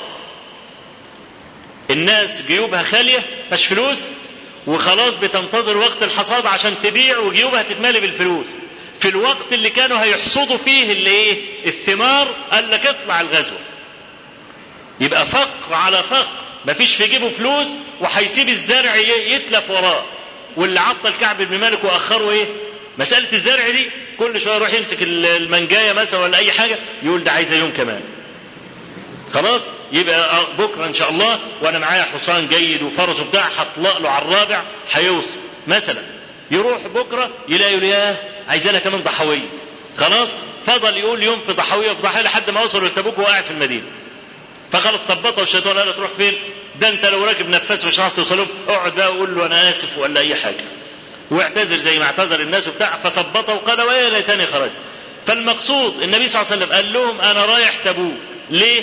الناس جيوبها خالية مش فلوس، وخلاص بتنتظر وقت الحصاد عشان تبيع وجيوبها تتملي بالفلوس. في الوقت اللي كانوا هيحصدوا فيه اللي ايه؟ الثمار، قال لك اطلع الغزوة. يبقى فقر على فقر، مفيش في جيبه فلوس وهيسيب الزرع يتلف وراه. واللي عطل كعب بن مالك واخره ايه؟ مسألة الزرع دي، كل شوية يروح يمسك المنجاية مثلا ولا اي حاجة يقول ده عايزة يوم كمان. خلاص يبقى بكرة ان شاء الله وانا معايا حصان جيد وفرس وبتاع هطلق له على الرابع هيوصل مثلا. يروح بكرة يلاقي ياه عايزة لها كمان ضحوية. خلاص فضل يقول يوم في ضحوية في ضحوية لحد ما وصلوا لتبوك وقاعد في المدينة. فخلط ثبطه الشيطان، قال له تروح فين؟ ده انت لو راكب نفاس مش هتعرف توصله، اقعد بقى وقول له انا اسف ولا اي حاجه، واعتذر زي ما اعتذر الناس وبتاع. فثبطه وقال ويا ليتني خرج. فالمقصود النبي صلى الله عليه وسلم قال لهم انا رايح تبوك. ليه؟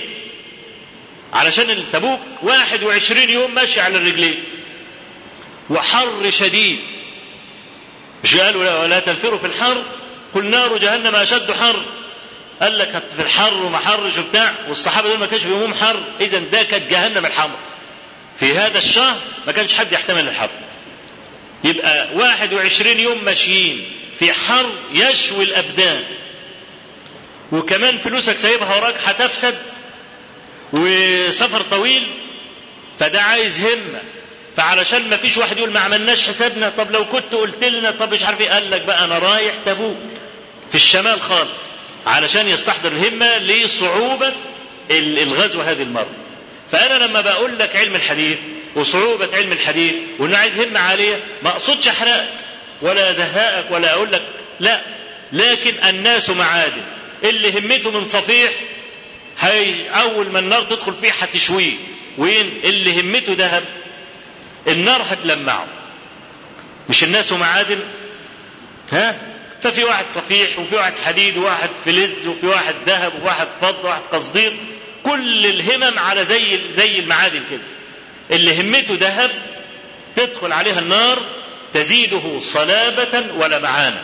علشان التبوك 21 يوم ماشي على الرجلين وحر شديد. مش قالوا ولا تنفروا في الحر قل نار جهنم اشد حر. قال لك في الحر وما حرش وبتاع، والصحابه دول ما كانش بيهم حر، اذا ده كانت جهنم الحمر. في هذا الشهر ما كانش حد يحتمل الحر. يبقى 21 يوم ماشيين في حر يشوي الابدان، وكمان فلوسك سايبها وراك هتفسد، وسفر طويل، فده عايز همه. فعلشان ما فيش واحد يقول ما عملناش حسابنا، طب لو كنت قلت لنا، طب مش عارف ايه، قال لك بقى انا رايح تبوك في الشمال خالص علشان يستحضر الهمة لصعوبة الغزو هذه المرة. فأنا لما بقول لك علم الحديث وصعوبة علم الحديث وإنه عايز همة عالية، ما أقصدش أحرقك ولا أزهقك ولا أقول لك لا، لكن الناس معادن. اللي همته من صفيح أول ما النار تدخل فيه هتشويه، وين اللي همته ذهب النار هتلمعه. مش الناس معادن؟ ها؟ ففي واحد صفيح وفي واحد حديد وواحد فلز وفي واحد ذهب وواحد فضة وواحد قصدير، كل الهمم على زي المعادن كده. اللي همته ذهب تدخل عليها النار تزيده صلابة ولمعانا،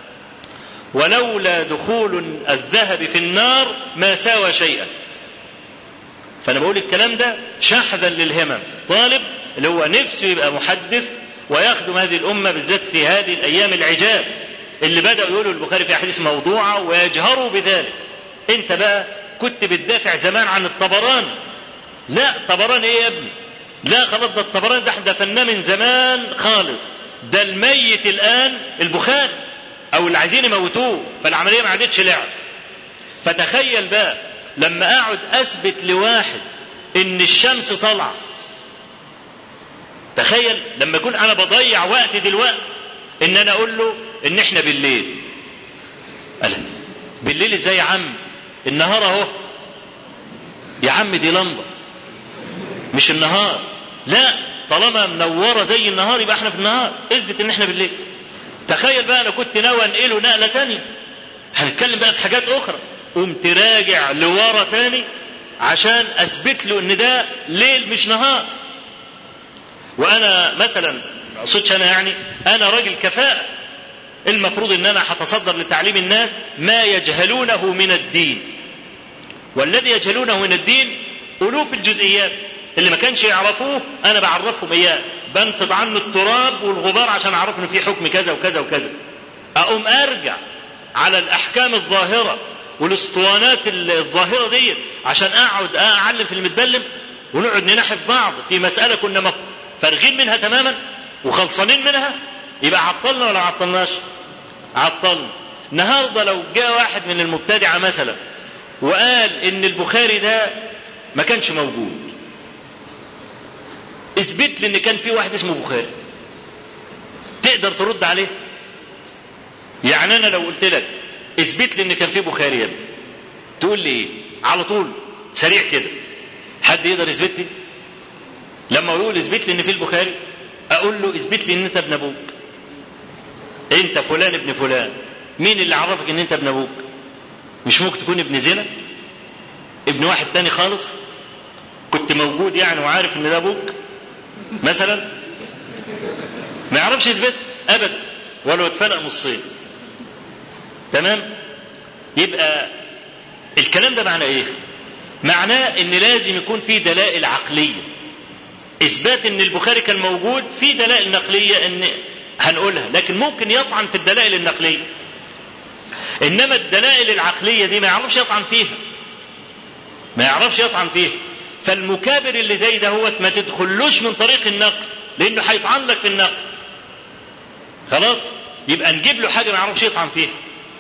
ولولا دخول الذهب في النار ما ساوى شيئا. فأنا بقول الكلام ده شحذا للهمم، طالب اللي هو نفسه يبقى محدث ويخدم هذه الأمة بالذات في هذه الأيام العجاب اللي بدأوا يقولوا البخاري في أحاديث موضوعة ويجهروا بذلك. انت بقى كنت بتدافع زمان عن الطبراني، لا طبراني ايه يا ابني؟ لا خلاص ده الطبراني ده احنا دفناه من زمان خالص، ده الميت الآن البخاري او اللي عايزين يموتوه، فالعملية ما عادتش لعب. فتخيل بقى لما اقعد اثبت لواحد ان الشمس طالعة، تخيل لما اكون انا بضيع وقت دلوقتي ان انا اقول له ان احنا بالليل. قال بالليل ازاي يا عم؟ النهار اهو يا عم، دي لمبة مش النهار. لا طالما منورة زي النهار يبقى احنا في النهار، اثبت ان احنا بالليل. تخيل بقى انا كنت ناوي انقله نقلة تانية، هنتكلم بقى في حاجات اخرى، قمت راجع لورا تاني عشان اثبت له ان ده ليل مش نهار. وانا مثلا ما اقصدش انا، يعني انا راجل كفاءة، المفروض ان انا هتصدر لتعليم الناس ما يجهلونه من الدين، والذي يجهلونه من الدين الوف الجزئيات اللي ما كانش يعرفوه انا بعرفهم اياه، بنفض عنه التراب والغبار عشان اعرف انه في حكم كذا وكذا وكذا. اقوم ارجع على الاحكام الظاهرة والاسطوانات الظاهرة دي عشان اقعد اعلم في المتبلم، ونقعد ننحف بعض في مسألة كنا فارغين منها تماما وخلصانين منها. يبقى عطلنا ولا عطلناش؟ عطلنا. النهارده لو جاء واحد من المبتدعة مثلا وقال ان البخاري ده ما كانش موجود، اثبت لي ان كان في واحد اسمه بخاري، تقدر ترد عليه؟ يعني انا لو قلت لك اثبت لي ان كان في بخاري يا ابني، تقول لي ايه على طول سريع كده؟ حد يقدر يثبت لي؟ لما يقول اثبت لي ان في البخاري اقول له اثبت لي ان انت ابن ابوك، انت فلان ابن فلان. مين اللي عرفك ان انت ابن ابوك؟ مش ممكن تكون ابن زنا، ابن واحد تاني خالص كنت موجود يعني وعارف ان ده ابوك مثلا؟ ما يعرفش يثبت ابدا ولو اتفلق نصين. تمام؟ يبقى الكلام ده معناه ايه؟ معناه ان لازم يكون في دلائل عقليه. اثبات ان البخاري كان موجود في دلائل نقليه ان هنقولها، لكن ممكن يطعن في الدلائل النقليه. انما الدلائل العقليه دي ما يعرفش يطعن فيها. ما يعرفش يطعن فيها. فالمكابر اللي زي ده هو ما تدخلوش من طريق النقل، لانه هيطعن لك في النقل. خلاص؟ يبقى نجيب له حاجه ما يعرفش يطعن فيها.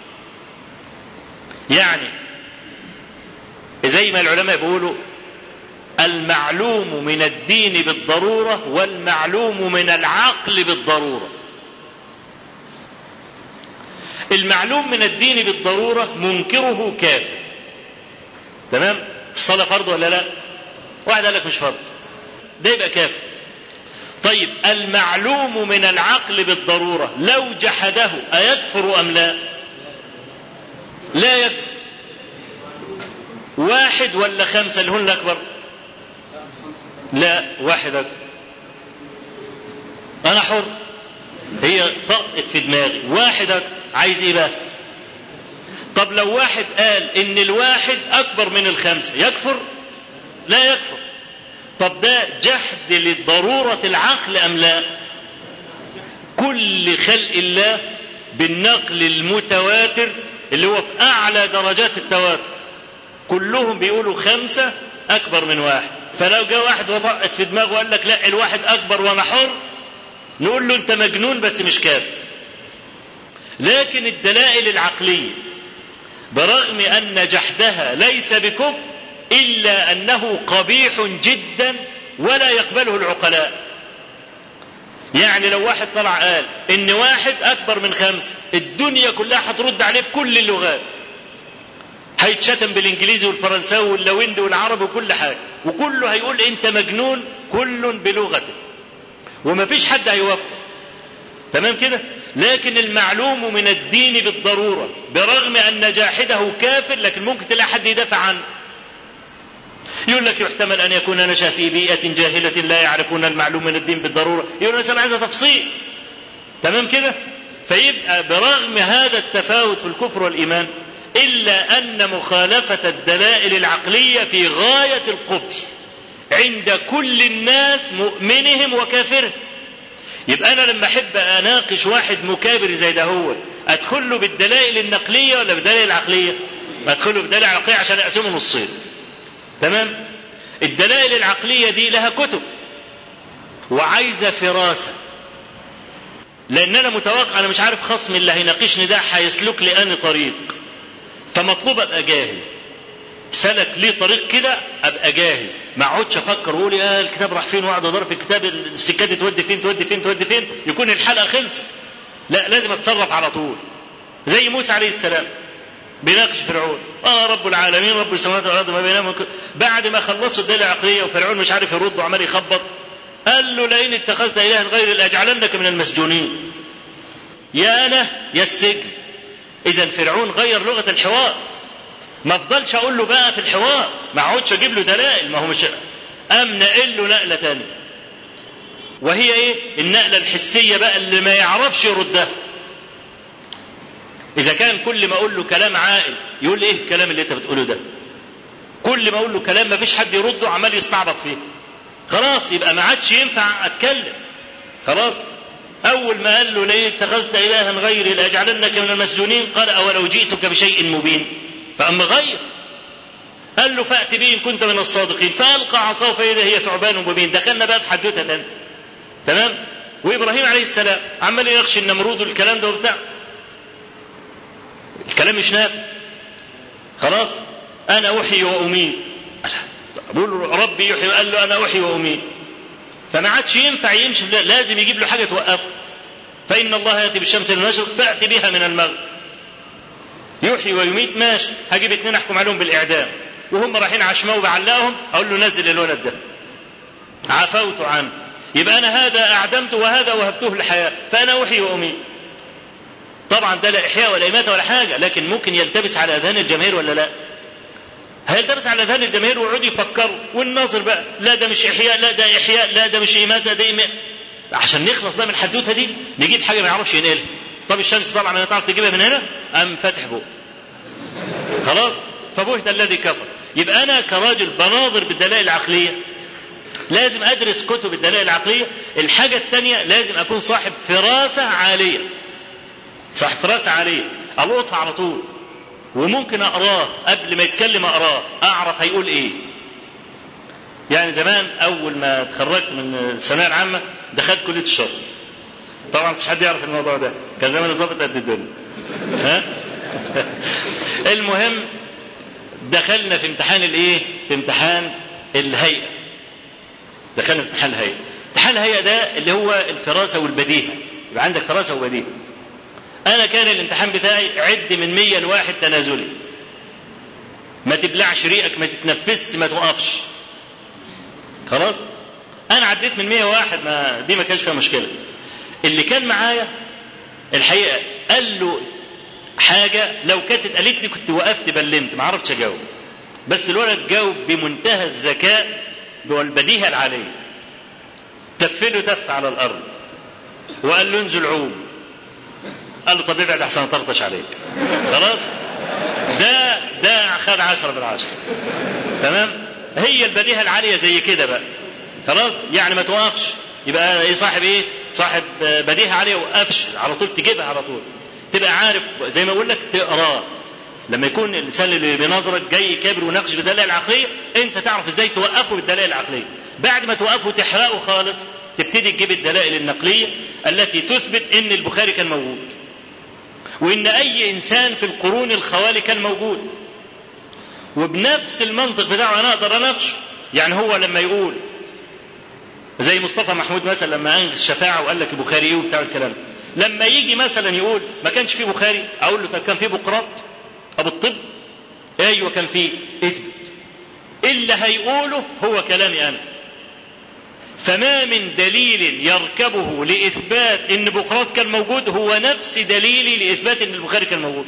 يعني زي ما العلماء بيقولوا المعلوم من الدين بالضرورة والمعلوم من العقل بالضرورة. المعلوم من الدين بالضرورة منكره كافر. تمام؟ الصلاة فرض ولا لا؟ واحد قال لك مش فرض، ده يبقى كافر. طيب المعلوم من العقل بالضرورة لو جحده أيكفر أم لا؟ لا يكفر. واحد ولا خمسة اللي هن الأكبر؟ لا، واحد أكبر. أنا حر، هي طقت في دماغي واحد أكبر. عايز إيه بقى؟ طب لو واحد قال إن الواحد أكبر من الخمسة يكفر؟ لا يكفر. طب ده جحد للضرورة العقل أم لا؟ كل خلق الله بالنقل المتواتر اللي هو في أعلى درجات التواتر كلهم بيقولوا خمسة أكبر من واحد. فلو جاء واحد وطقت في دماغه وقال لك لا الواحد أكبر وأنا حر، نقول له أنت مجنون بس مش كافر. لكن الدلائل العقلية برغم أن جحدها ليس بكفر إلا أنه قبيح جدا ولا يقبله العقلاء. يعني لو واحد طلع قال إن واحد أكبر من خمسة، الدنيا كلها هترد عليه بكل اللغات، هيتشتم بالانجليزي والفرنساوي واللويندي والعربي وكل حاجه، وكله هيقول انت مجنون، كل بلغته، ومفيش حد هيوافق. تمام كده؟ لكن المعلوم من الدين بالضروره برغم ان جاحده كافر، لكن ممكن تلاقي حد يدافع عنه. يقول لك يحتمل ان يكون نشا في بيئه جاهله لا يعرفون المعلوم من الدين بالضروره، يقول مثلا عايز تفصيل. تمام كده؟ فيبقى برغم هذا التفاوت في الكفر والايمان إلا أن مخالفة الدلائل العقلية في غاية القبح عند كل الناس مؤمنهم وكافرهم. يبقى أنا لما أحب أناقش واحد مكابر زي ده هو أدخل له بالدلائل النقلية ولا بالدلائل العقلية؟ أدخل له بالدلائل العقلية عشان أقسمه نصين. تمام؟ الدلائل العقلية دي لها كتب وعايزة فراسة، لأن أنا متوقع أنا مش عارف خصمي اللي هيناقشني ده هيسلك لي أنهي طريق، فمطلوب ابقى جاهز. سلك ليه طريق كده ابقى جاهز، ما اقعدش افكر واقول يا الكتاب راح فين واقعد ادور في الكتاب السكه دي تودي فين تودي فين تودي فين، يكون الحلقه خلصت. لا، لازم اتصرف على طول. زي موسى عليه السلام بيناقش فرعون، رب العالمين رب السماوات والارض ما بينهما، بعد ما خلصوا الدليل العقليه وفرعون مش عارف يرد وعمال يخبط، قال له لئن اتخذت الها غيري لاجعلنك من المسجونين. يا انا يا السجن. إذا فرعون غير لغة الحوار. ما افضلش أقول له بقى في الحوار، ما اقعدش أجيب له دلائل، ما هو مش نقل له نقلة تانية، وهي إيه؟ النقلة الحسية بقى اللي ما يعرفش يردها. إذا كان كل ما أقول له كلام عاقل يقول إيه الكلام اللي أنت بتقوله ده؟ كل ما أقول له كلام ما فيش حد يرده عمال يستعبط فيه، خلاص يبقى ما عادش ينفع أتكلم. خلاص. أول ما قال له لئن اتخذت إلها غيري لأجعلنك من المسجونين، قال أولو جئتك بشيء مبين، فأما غير. قال له فأت به إن كنت من الصادقين، فألقى عصاه فإذا هي ثعبان مبين. دخلنا بقى في حدوتة تانية. تمام؟ وإبراهيم عليه السلام عمال يناقش النمرود والكلام ده وبتاع، الكلام مش نافع. خلاص. أنا أحيي وأميت، بقول ربي يحيي، قال له أنا أحيي وأميت، فما عادش ينفع يمشي، لازم يجيب له حاجة توقفه. فإن الله يأتي بالشمس من المشرق فأتي بها من المغرب. يحيي ويميت ماشي، هجيب 2 أحكم عليهم بالإعدام وهم رايحين عشماء وبعلقهم، أقول له نزل الولد ده، عفوت عنه. يبقى أنا هذا أعدمته وهذا وهبته الحياة، فأنا أحيي وأميت. طبعا ده لا إحياء ولا إماتة ولا حاجة، لكن ممكن يلتبس على أذهان الجماهير ولا لا؟ هيلتبس على أذهان الجماهير ويقعدوا يفكروا، والناظر بقى لا ده مش إحياء، لا ده إحياء، لا ده مش إماتة، ده إماتة. عشان نخلص بقى من الحدوته دي نجيب حاجه ما يعرفش ينقلها. طب الشمس طبعا ما تعرف تجيبها من هنا، قام فاتح بوق خلاص، فبهت الذي كفر. يبقى انا كراجل بناظر بالدلائل العقليه لازم ادرس كتب الدلائل العقليه. الحاجه الثانيه لازم اكون صاحب فراسه عاليه، صاحب فراسه عاليه القطها على طول، وممكن اقراه قبل ما يتكلم اقراه اعرف هيقول ايه. يعني زمان اول ما اتخرجت من الثانويه العامه دخلت كليه الشرطه، طبعا مش حد يعرف الموضوع ده، كان زمان الضابط قد الدنيا ها المهم دخلنا في امتحان الايه، في امتحان الهيئه. دخلنا في امتحان الهيئه. امتحان الهيئه ده اللي هو الفراسه والبديهه، يبقى عندك فراسه وبديهه. انا كان الامتحان بتاعي عد من 100 لواحد تنازلي، ما تبلعش ريقك، ما تتنفسش، ما توقفش. خلاص انا عديت من 101، ما كانش فيها مشكله. اللي كان معايا الحقيقه قال له حاجه لو كانت اتقالت لي كنت وقفت بلمت، ما عرفتش اجاوب، بس الولد جاوب بمنتهى الذكاء والبديهه العاليه. تفله تف على الارض وقال له انزل عوم. قال له طب ابعد احسن اطرطش عليك. خلاص ده خد 10 من 10. تمام. هي البديهه العاليه زي كده بقى. خلاص يعني ما توقفش، يبقى ايه صاحب ايه، صاحب بديهه عاليه، وقفش على طول تجيبها على طول، تبقى عارف زي ما اقول لك تقراه. لما يكون الانسان اللي بيناظرك جاي كابر وناقش بالدلائل العقليه، انت تعرف ازاي توقفه بالدلائل العقليه. بعد ما توقفه تحرقه خالص تبتدي تجيب الدلائل النقليه التي تثبت ان البخاري كان موجود، وان اي انسان في القرون الخوالي كان موجود، وبنفس المنطق بتاعه انا اقدر اناقشه. يعني هو لما يقول زي مصطفى محمود مثلا لما انجز الشفاعه وقال لك البخاري ايه وبتاع الكلام، لما يجي مثلا يقول ما كانش فيه بخاري، اقول له طب كان فيه بقراط ابو الطب؟ ايوه كان فيه. اثبت. اللي هيقوله هو كلامي انا، فما من دليل يركبه لاثبات ان بقراط كان موجود هو نفس دليلي لاثبات ان البخاري كان موجود.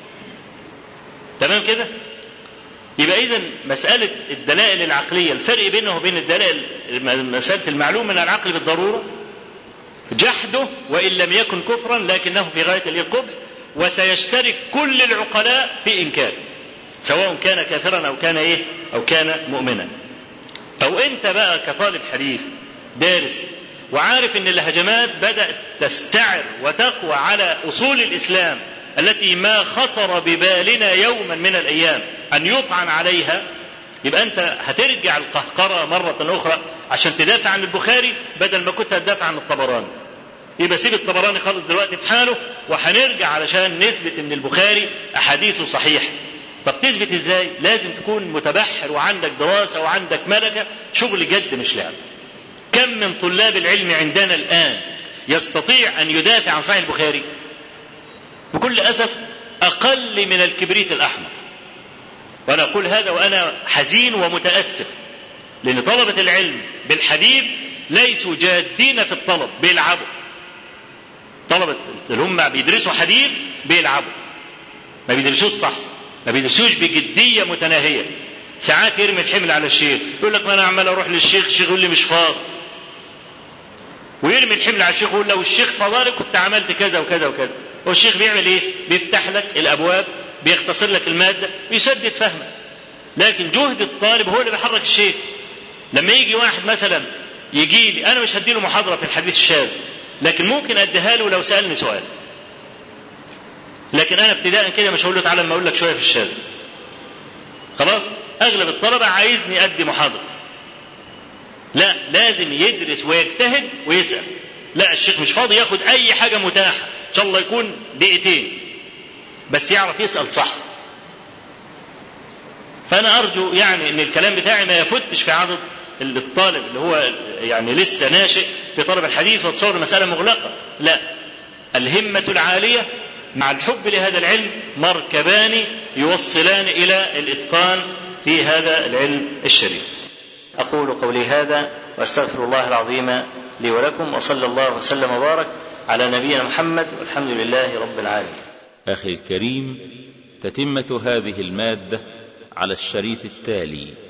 تمام كده؟ يبقى اذا مساله الدلائل العقليه الفرق بينه وبين الدلائل مساله المعلوم من العقل بالضروره جحده وان لم يكن كفرا لكنه في غايه القبح، وسيشترك كل العقلاء في انكاره سواء كان كافرا او كان ايه او كان مؤمنا. او انت بقى كطالب حديث دارس وعارف ان الهجمات بدات تستعر وتقوى على اصول الاسلام التي ما خطر ببالنا يوما من الايام ان يطعن عليها، يبقى انت هترجع القهقرة مرة اخرى عشان تدافع عن البخاري بدل ما كنت هتدافع عن الطبراني. يبقى سيب الطبراني خالص دلوقتي في حاله وهنرجع علشان نثبت ان البخاري احاديثه صحيحة. طب تثبت ازاي؟ لازم تكون متبحر وعندك دراسة وعندك ملكة، شغل جد مش لعب. كم من طلاب العلم عندنا الان يستطيع ان يدافع عن صحيح البخاري؟ بكل اسف اقل من الكبريت الاحمر. وانا اقول هذا وانا حزين ومتاسف، لان طلبه العلم بالحديث ليسوا جادين في الطلب، بيلعبوا. طلبه اللي هم بيدرسوا حديث بيلعبوا، ما بيدرسوش صح، ما بيدرسوش بجديه متناهيه. ساعات يرمي الحمل على الشيخ، يقول لك ما انا عمال اروح للشيخ، الشيخ يقول لي مش فاضي، ويرمي الحمل على الشيخ ويقول لو الشيخ فضلك كنت عملت كذا وكذا وكذا. والشيخ بيعمل ايه؟ بيفتح لك الابواب، بيختصر لك الماده، بيسدد فهمك. لكن جهد الطالب هو اللي بيحرك الشيخ. لما يجي واحد مثلا يجي لي، انا مش هديله محاضره في الحديث الشاذ، لكن ممكن اديها له لو سالني سؤال. لكن انا ابتداء كده مش هقول له تعالى اما اقول لك شويه في الشاذ. خلاص؟ اغلب الطلبه عايزني ادي محاضره. لا، لازم يدرس ويجتهد ويسال. لا، الشيخ مش فاضي ياخد اي حاجه متاحه، ان شاء الله يكون دقيقتين، بس يعرف يسال صح. فانا ارجو يعني ان الكلام بتاعي ما يفتش في عدد الطالب اللي هو يعني لسه ناشئ في طلب الحديث وتصور المساله مغلقه. لا، الهمه العاليه مع الحب لهذا العلم مركبان يوصلان الى الاتقان في هذا العلم الشريف. اقول قولي هذا واستغفر الله العظيم لي ولكم، وصلى الله وسلم وبارك على نبينا محمد، والحمد لله رب العالمين. أخي الكريم، تتمة هذه المادة على الشريط التالي.